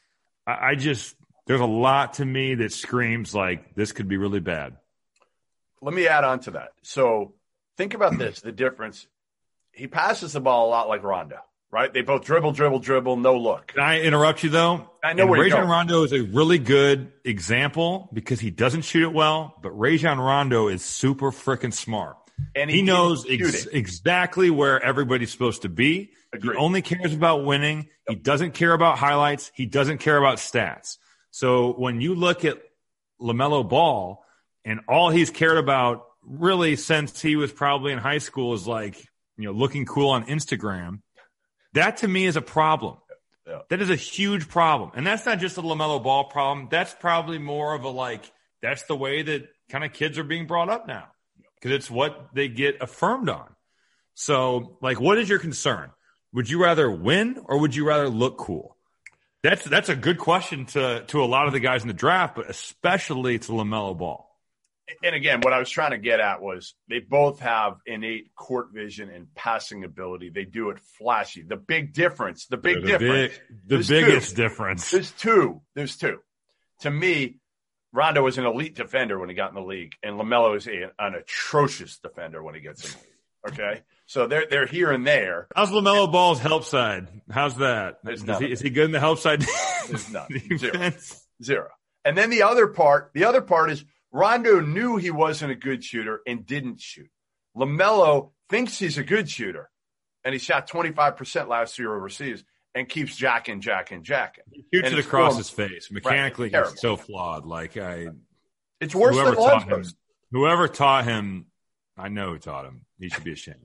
There's a lot to me that screams this could be really bad. Let me add on to that. So think about this, the difference. He passes the ball a lot like Rondo, right? They both dribble, no look. Can I interrupt you, though? I know where you're going. Rajon Rondo is a really good example because he doesn't shoot it well, but Rajon Rondo is super freaking smart. And he knows exactly where everybody's supposed to be. Agreed. He only cares about winning. Yep. He doesn't care about highlights. He doesn't care about stats. So when you look at LaMelo Ball and all he's cared about really since he was probably in high school is looking cool on Instagram, that to me is a problem. Yeah. That is a huge problem. And that's not just a LaMelo Ball problem. That's probably more of a that's the way that kind of kids are being brought up now because it's what they get affirmed on. So, what is your concern? Would you rather win or would you rather look cool? That's a good question to a lot of the guys in the draft, but especially to LaMelo Ball. And again, what I was trying to get at was they both have innate court vision and passing ability. They do it flashy. The big difference, the biggest difference. There's two. To me, Rondo was an elite defender when he got in the league, and LaMelo is an atrocious defender when he gets in the league. Okay? So they're here and there. How's LaMelo Ball's help side? How's that? Is he good in the help side? There's none. Zero. And then the other part is Rondo knew he wasn't a good shooter and didn't shoot. LaMelo thinks he's a good shooter, and he shot 25% last year overseas and keeps jacking. He shoots it across his face. Mechanically, right, he's so flawed. It's worse than Lonzo. Whoever taught him, I know who taught him. He should be ashamed.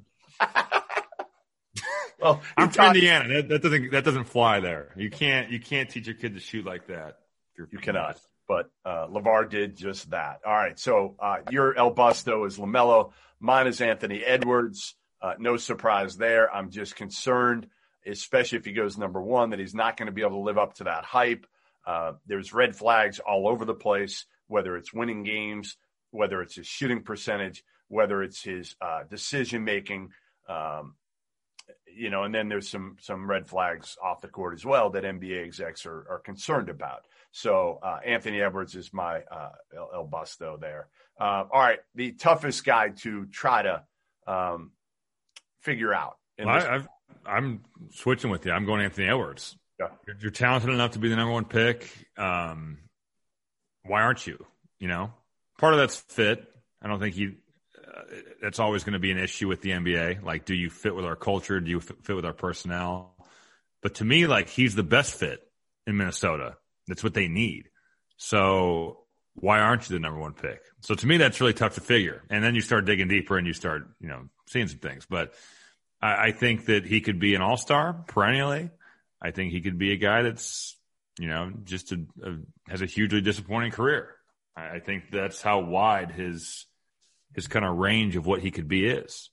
Well, I'm from Indiana. That doesn't fly there. You can't teach your kid to shoot like that. You cannot. But LeVar did just that. All right. So your El Busto is LaMelo. Mine is Anthony Edwards. No surprise there. I'm just concerned, especially if he goes number one, that he's not going to be able to live up to that hype. There's red flags all over the place, whether it's winning games, whether it's his shooting percentage, whether it's his decision-making, and then there's some red flags off the court as well that NBA execs are concerned about. So Anthony Edwards is my El Busto there. All right, the toughest guy to try to figure out. I'm switching with you. I'm going Anthony Edwards. Yeah. You're talented enough to be the number one pick. Why aren't you? Part of that's fit. I don't think that's always going to be an issue with the NBA. Do you fit with our culture? Do you fit with our personnel? But to me, he's the best fit in Minnesota. That's what they need. So why aren't you the number one pick? So to me, that's really tough to figure. And then you start digging deeper and you start, seeing some things. But I think that he could be an all-star perennially. I think he could be a guy that's, just has a hugely disappointing career. I think that's how wide his kind of range of what he could be is.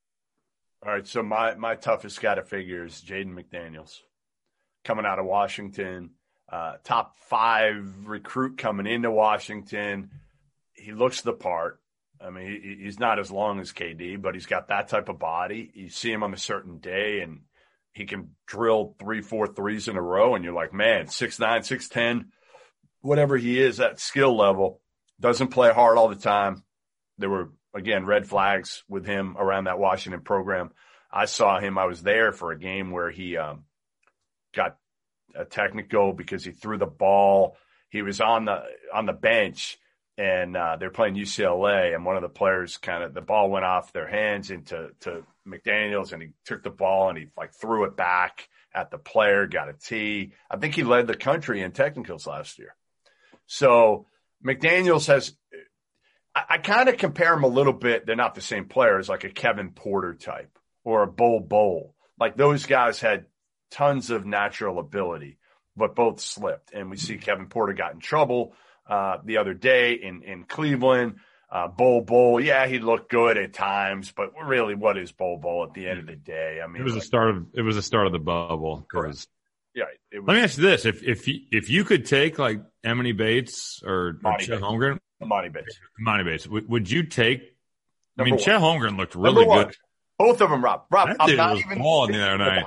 All right, so my toughest guy to figure is Jaden McDaniels, coming out of Washington, top 5 recruit coming into Washington. He looks the part. I mean, he's not as long as KD, but he's got that type of body. You see him on a certain day, and he can drill 3-4 threes in a row, and you're like, man, 6'9", 6'10", whatever he is at skill level, doesn't play hard all the time. There were, again, red flags with him around that Washington program. I saw him. I was there for a game where he got a technical because he threw the ball. He was on the bench, and they're playing UCLA, and one of the players the ball went off their hands into McDaniels, and he took the ball and he threw it back at the player, got a tee. I think he led the country in technicals last year. So McDaniels has – I kind of compare him a little bit. They're not the same players, like a Kevin Porter type or a Bol Bol. Those guys had tons of natural ability, but both slipped. And we see Kevin Porter got in trouble the other day in Cleveland. Bol Bol, yeah, he looked good at times, but really, what is Bol Bol at the end of the day? I mean, it was the start of the bubble. Yeah. Let me ask you this: if you could take Emoni Bates or Chet Holmgren. Emoni Bates. Would you take? Chet Holmgren looked really good. Both of them, Rob. That dude was balling the other night.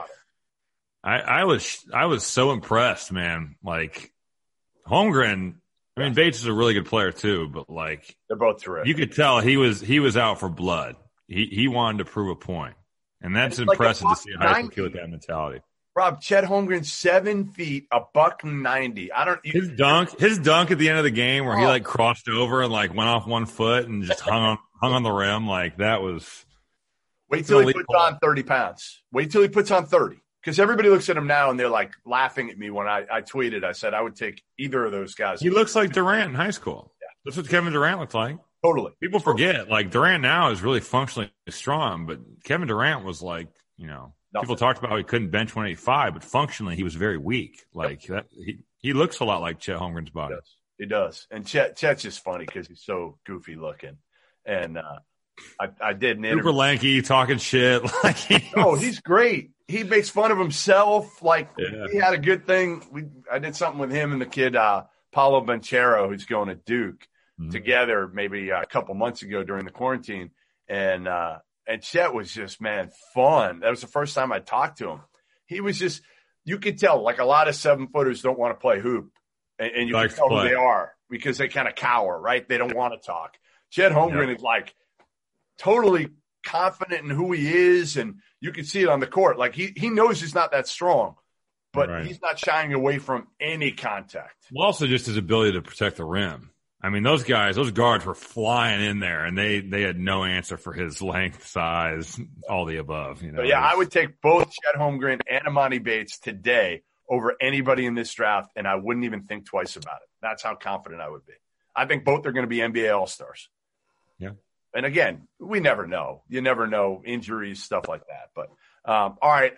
I was so impressed, man. Holmgren. Bates is a really good player too, but they're both terrific. You could tell he was out for blood. He wanted to prove a point, and that's impressive to see a high school kid with that mentality. Rob, Chet Holmgren, 7 feet, $190. His dunk at the end of the game where he crossed over and went off 1 foot and just hung on the rim, that was. Wait till he puts on 30 pounds. Wait till he puts on 30, because everybody looks at him now and they're laughing at me when I tweeted. I said I would take either of those guys. He looks like Durant in high school. Yeah. That's what Kevin Durant looked like. Totally. People forget Durant now is really functionally strong, but Kevin Durant was People talked about how he couldn't bench 185, but functionally he was very weak. Like that, he looks a lot like Chet Holmgren's body. He does. And Chet's just funny because he's so goofy looking. And I did an interview. Super lanky, talking shit. Like he's great. He makes fun of himself. Like he had a good thing. I did something with him and the kid Paulo Banchero, who's going to Duke, together maybe a couple months ago during the quarantine. And Chet was just, man, fun. That was the first time I talked to him. He was just, you could tell, like a lot of 7-footers don't want to play hoop. And you can tell who they are because they kind of cower, right? They don't want to talk. Chet Holmgren is like totally confident in who he is, and you can see it on the court. Like he knows he's not that strong, but he's not shying away from any contact. Well, also just his ability to protect the rim. I mean, those guards were flying in there, and they had no answer for his length, size, all the above. You know, so, I would take both Chet Holmgren and Emoni Bates today over anybody in this draft, and I wouldn't even think twice about it. That's how confident I would be. I think both are going to be NBA All-Stars. Yeah. And again, we never know. You never know, injuries, stuff like that. But all right,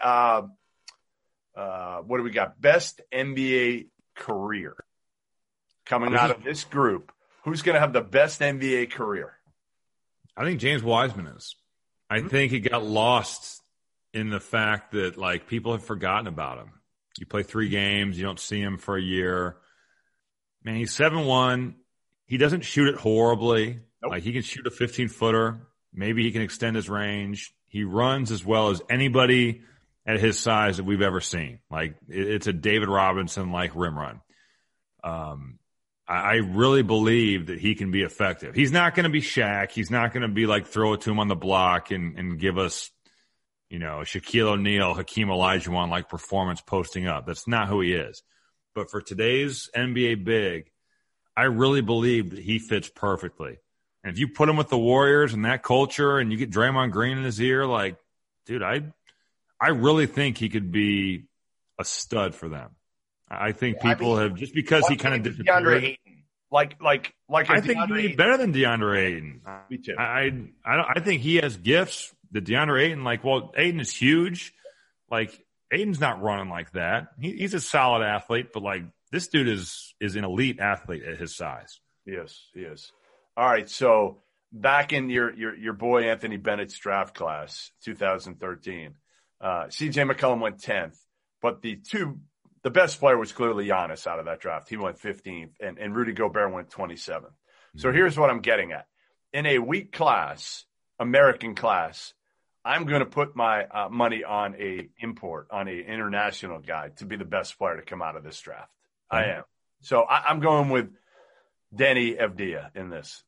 what do we got? Best NBA career coming out of this group. Who's going to have the best NBA career? I think James Wiseman is. I think he got lost in the fact that, like, people have forgotten about him. You play 3 games, you don't see him for a year. Man, he's 7'1". He doesn't shoot it horribly. Nope. Like, he can shoot a 15-footer. Maybe he can extend his range. He runs as well as anybody at his size that we've ever seen. Like, it's a David Robinson-like rim run. I really believe that he can be effective. He's not going to be Shaq. He's not going to be like throw it to him on the block and give us, you know, Shaquille O'Neal, Hakeem Olajuwon like performance posting up. That's not who he is. But for today's NBA big, I really believe that he fits perfectly. And if you put him with the Warriors and that culture and you get Draymond Green in his ear, like, dude, I really think he could be a stud for them. I think people have, just because he kind of disappeared. DeAndre Ayton. Like I think he's better than DeAndre Ayton. Me too. I think he has gifts that DeAndre Ayton, like, well, Ayton is huge. Like, Ayton's not running like that. He's a solid athlete, but like, this dude is an elite athlete at his size. Yes, he is. All right, so back in your boy Anthony Bennett's draft class, 2013, C.J. McCollum went 10th, but the best player was clearly Giannis out of that draft. He went 15th, and Rudy Gobert went 27th. Mm-hmm. So here's what I'm getting at. In a weak class, American class, I'm going to put my money on an international guy to be the best player to come out of this draft. Mm-hmm. I am. So I'm going with Deni Avdija in this.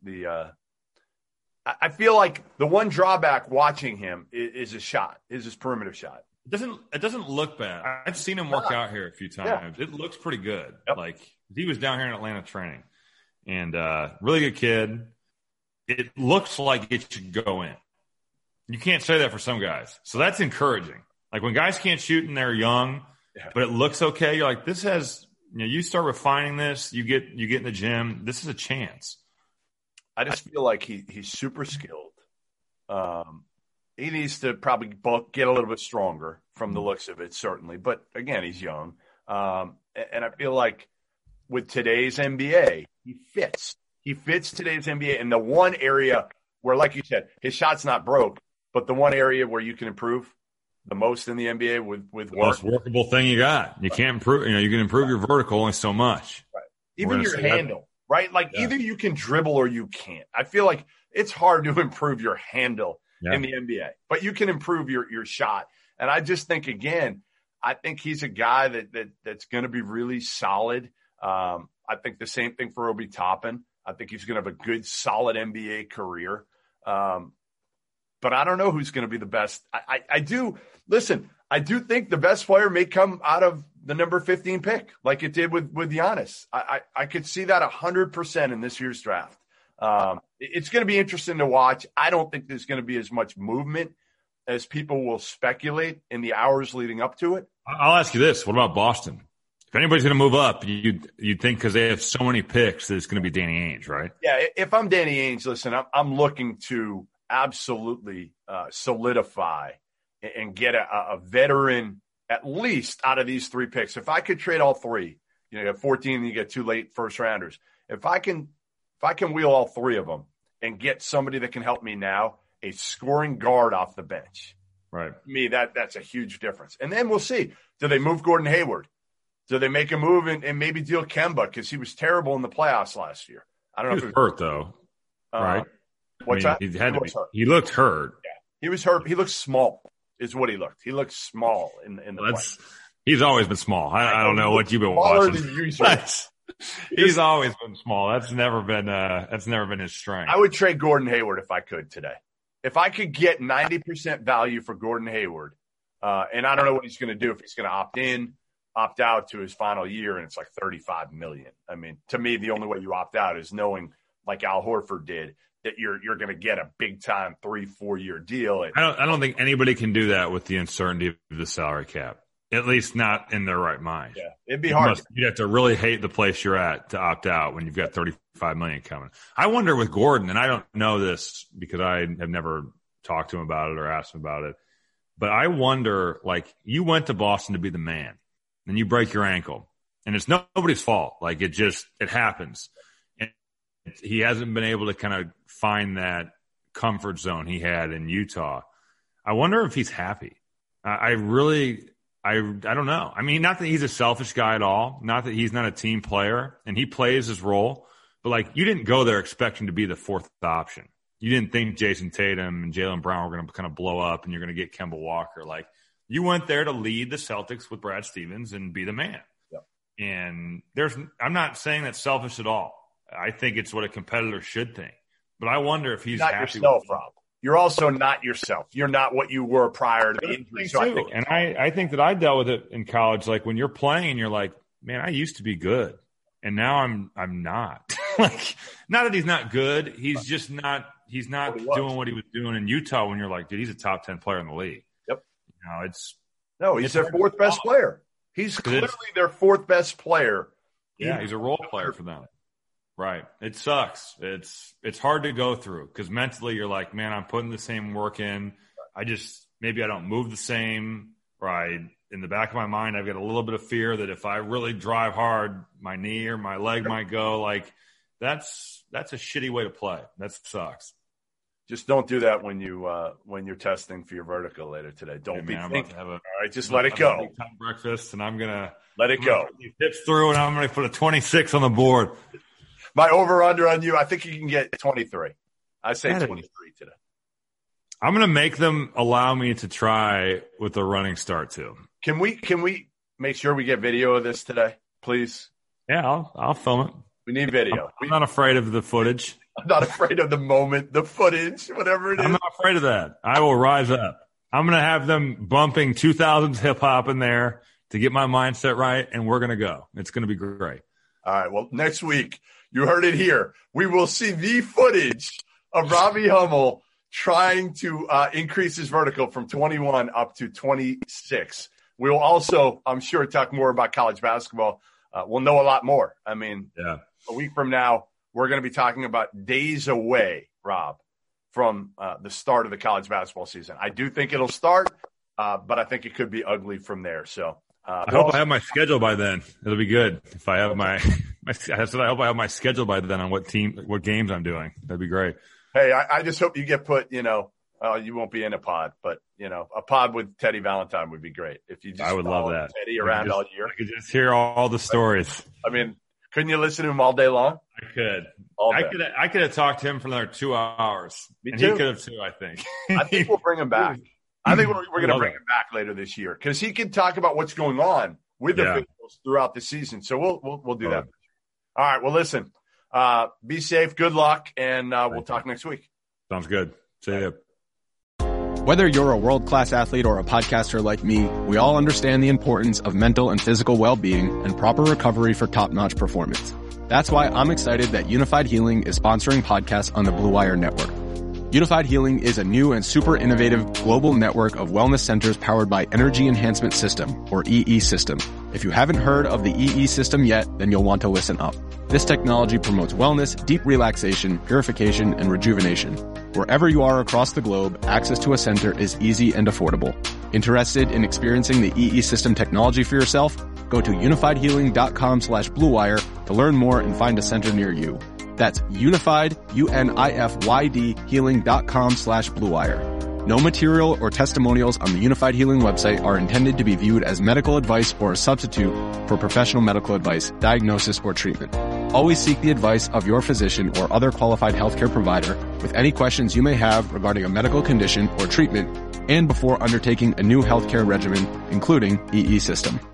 I feel like the one drawback watching him is his shot, is his perimeter shot. It doesn't look bad. I've seen him work out here a few times. Yeah. It looks pretty good. Yep. Like, he was down here in Atlanta training, and really good kid. It looks like it should go in. You can't say that for some guys, so that's encouraging. Like, when guys can't shoot and they're young, but it looks okay, you're like, this has. You know, you start refining this. You get in the gym. This is a chance. I just feel like he's super skilled. He needs to probably get a little bit stronger from the looks of it, certainly. But again, he's young, and I feel like with today's NBA, he fits. He fits today's NBA in the one area where, like you said, his shot's not broke, but the one area where you can improve the most in the NBA with work. Most workable thing you got. You can't improve. You know, you can improve your vertical only so much. Right. Even your handle, right? Like, either you can dribble or you can't. I feel like it's hard to improve your handle in the NBA, but you can improve your shot. And I just think, again, I think he's a guy that's going to be really solid. I think the same thing for Obi Toppin. I think he's going to have a good, solid NBA career. But I don't know who's going to be the best. I do think the best player may come out of the number 15 pick, like it did with Giannis. I could see that 100% in this year's draft. It's going to be interesting to watch. I don't think there's going to be as much movement as people will speculate in the hours leading up to it. I'll ask you this. What about Boston? If anybody's going to move up, you'd think, because they have so many picks, that it's going to be Danny Ainge, right? Yeah, if I'm Danny Ainge, listen, I'm looking to absolutely solidify and get a veteran at least out of these 3 picks. If I could trade all 3, you get 14 and you get 2 late first rounders. If I can wheel all 3 of them and get somebody that can help me now, a scoring guard off the bench. Right. To me, that's a huge difference. And then we'll see. Do they move Gordon Hayward? Do they make a move and maybe deal Kemba because he was terrible in the playoffs last year? I don't know. He was hurt though, right? What's that? He looked hurt. Yeah, he was hurt. He looked small, is what he looked. He looked small in the playoffs. He's always been small. I don't know what you've been watching. He's always been small. That's never been his strength. I would trade Gordon Hayward if I could today. If I could get 90% value for Gordon Hayward, and I don't know what he's going to do, if he's going to opt in, opt out to his final year, and it's like $35 million. I mean, to me, the only way you opt out is knowing, like Al Horford did, that you're going to get a big time 3-4 year deal. I don't think anybody can do that with the uncertainty of the salary cap. At least not in their right mind. Yeah, it'd be hard. You'd have to really hate the place you're at to opt out when you've got $35 million coming. I wonder with Gordon, and I don't know this because I have never talked to him about it or asked him about it, but I wonder, like, you went to Boston to be the man, and you break your ankle, and it's nobody's fault. Like, it happens. And he hasn't been able to kind of find that comfort zone he had in Utah. I wonder if he's happy. I don't know. I mean, not that he's a selfish guy at all, not that he's not a team player, and he plays his role, but, like, you didn't go there expecting to be the 4th option. You didn't think Jason Tatum and Jaylen Brown were going to kind of blow up and you're going to get Kemba Walker. Like, you went there to lead the Celtics with Brad Stevens and be the man. Yep. And I'm not saying that's selfish at all. I think it's what a competitor should think. But I wonder if he's not happy yourself, with Rob. You're also not yourself. You're not what you were prior to the injury. I think that I dealt with it in college. Like, when you're playing, you're like, man, I used to be good, and now I'm not. Like, not that he's not good. He's just not. He's not doing what he was doing in Utah. When you're like, dude, he's a top 10 player in the league. Yep. He's their 4th best player. He's clearly their 4th best player. Yeah, he's a role player for them. Right. It sucks. It's hard to go through because mentally you're like, man, I'm putting the same work in. Maybe I don't move the same, or in the back of my mind, I've got a little bit of fear that if I really drive hard, my knee or my leg might go. Like, that's a shitty way to play. That sucks. Just don't do that when you're testing for your vertical later today. Don't be thinking. All right, just let it go. Big time breakfast, and I'm gonna let it go. Put these hips through, and I'm gonna put a 26 on the board. My over-under on you, I think you can get 23. I say 23 today. I'm going to make them allow me to try with the running start, too. Can we make sure we get video of this today, please? Yeah, I'll film it. We need video. I'm not afraid of the footage. I'm not afraid of the moment, the footage, whatever it is. I'm not afraid of that. I will rise up. I'm going to have them bumping 2000s hip-hop in there to get my mindset right, and we're going to go. It's going to be great. All right, well, next week, you heard it here. We will see the footage of Robbie Hummel trying to increase his vertical from 21 up to 26. We'll also, I'm sure, talk more about college basketball. We'll know a lot more. I mean, a week from now, we're going to be talking about days away, Rob, from the start of the college basketball season. I do think it'll start, but I think it could be ugly from there. So I hope I have my schedule by then. It'll be good if I have I hope I have my schedule by then on what games I'm doing. That'd be great. Hey, I just hope you get put, you won't be in a pod, but, a pod with Teddy Valentine would be great. If you just I would love that. Teddy around all year. I could just hear all the stories. I mean, couldn't you listen to him all day long? I could. All day. I could have talked to him for another 2 hours. Me and too. He could have too, I think. I think we'll bring him back. I think we're going to bring him back later this year because he can talk about what's going on with the officials throughout the season. So we'll do that. All right. Well, listen, be safe. Good luck. And we'll talk next week. Sounds good. See ya. Whether you're a world-class athlete or a podcaster like me, we all understand the importance of mental and physical well-being and proper recovery for top-notch performance. That's why I'm excited that Unified Healing is sponsoring podcasts on the Blue Wire Network. Unified Healing is a new and super innovative global network of wellness centers powered by Energy Enhancement System, or EE System. If you haven't heard of the EE System yet, then you'll want to listen up. This technology promotes wellness, deep relaxation, purification, and rejuvenation. Wherever you are across the globe, access to a center is easy and affordable. Interested in experiencing the EE System technology for yourself? Go to unifiedhealing.com/bluewire to learn more and find a center near you. That's unified, UNIFYD, healing.com/bluewire. No material or testimonials on the Unified Healing website are intended to be viewed as medical advice or a substitute for professional medical advice, diagnosis, or treatment. Always seek the advice of your physician or other qualified healthcare provider with any questions you may have regarding a medical condition or treatment and before undertaking a new healthcare regimen, including EE System.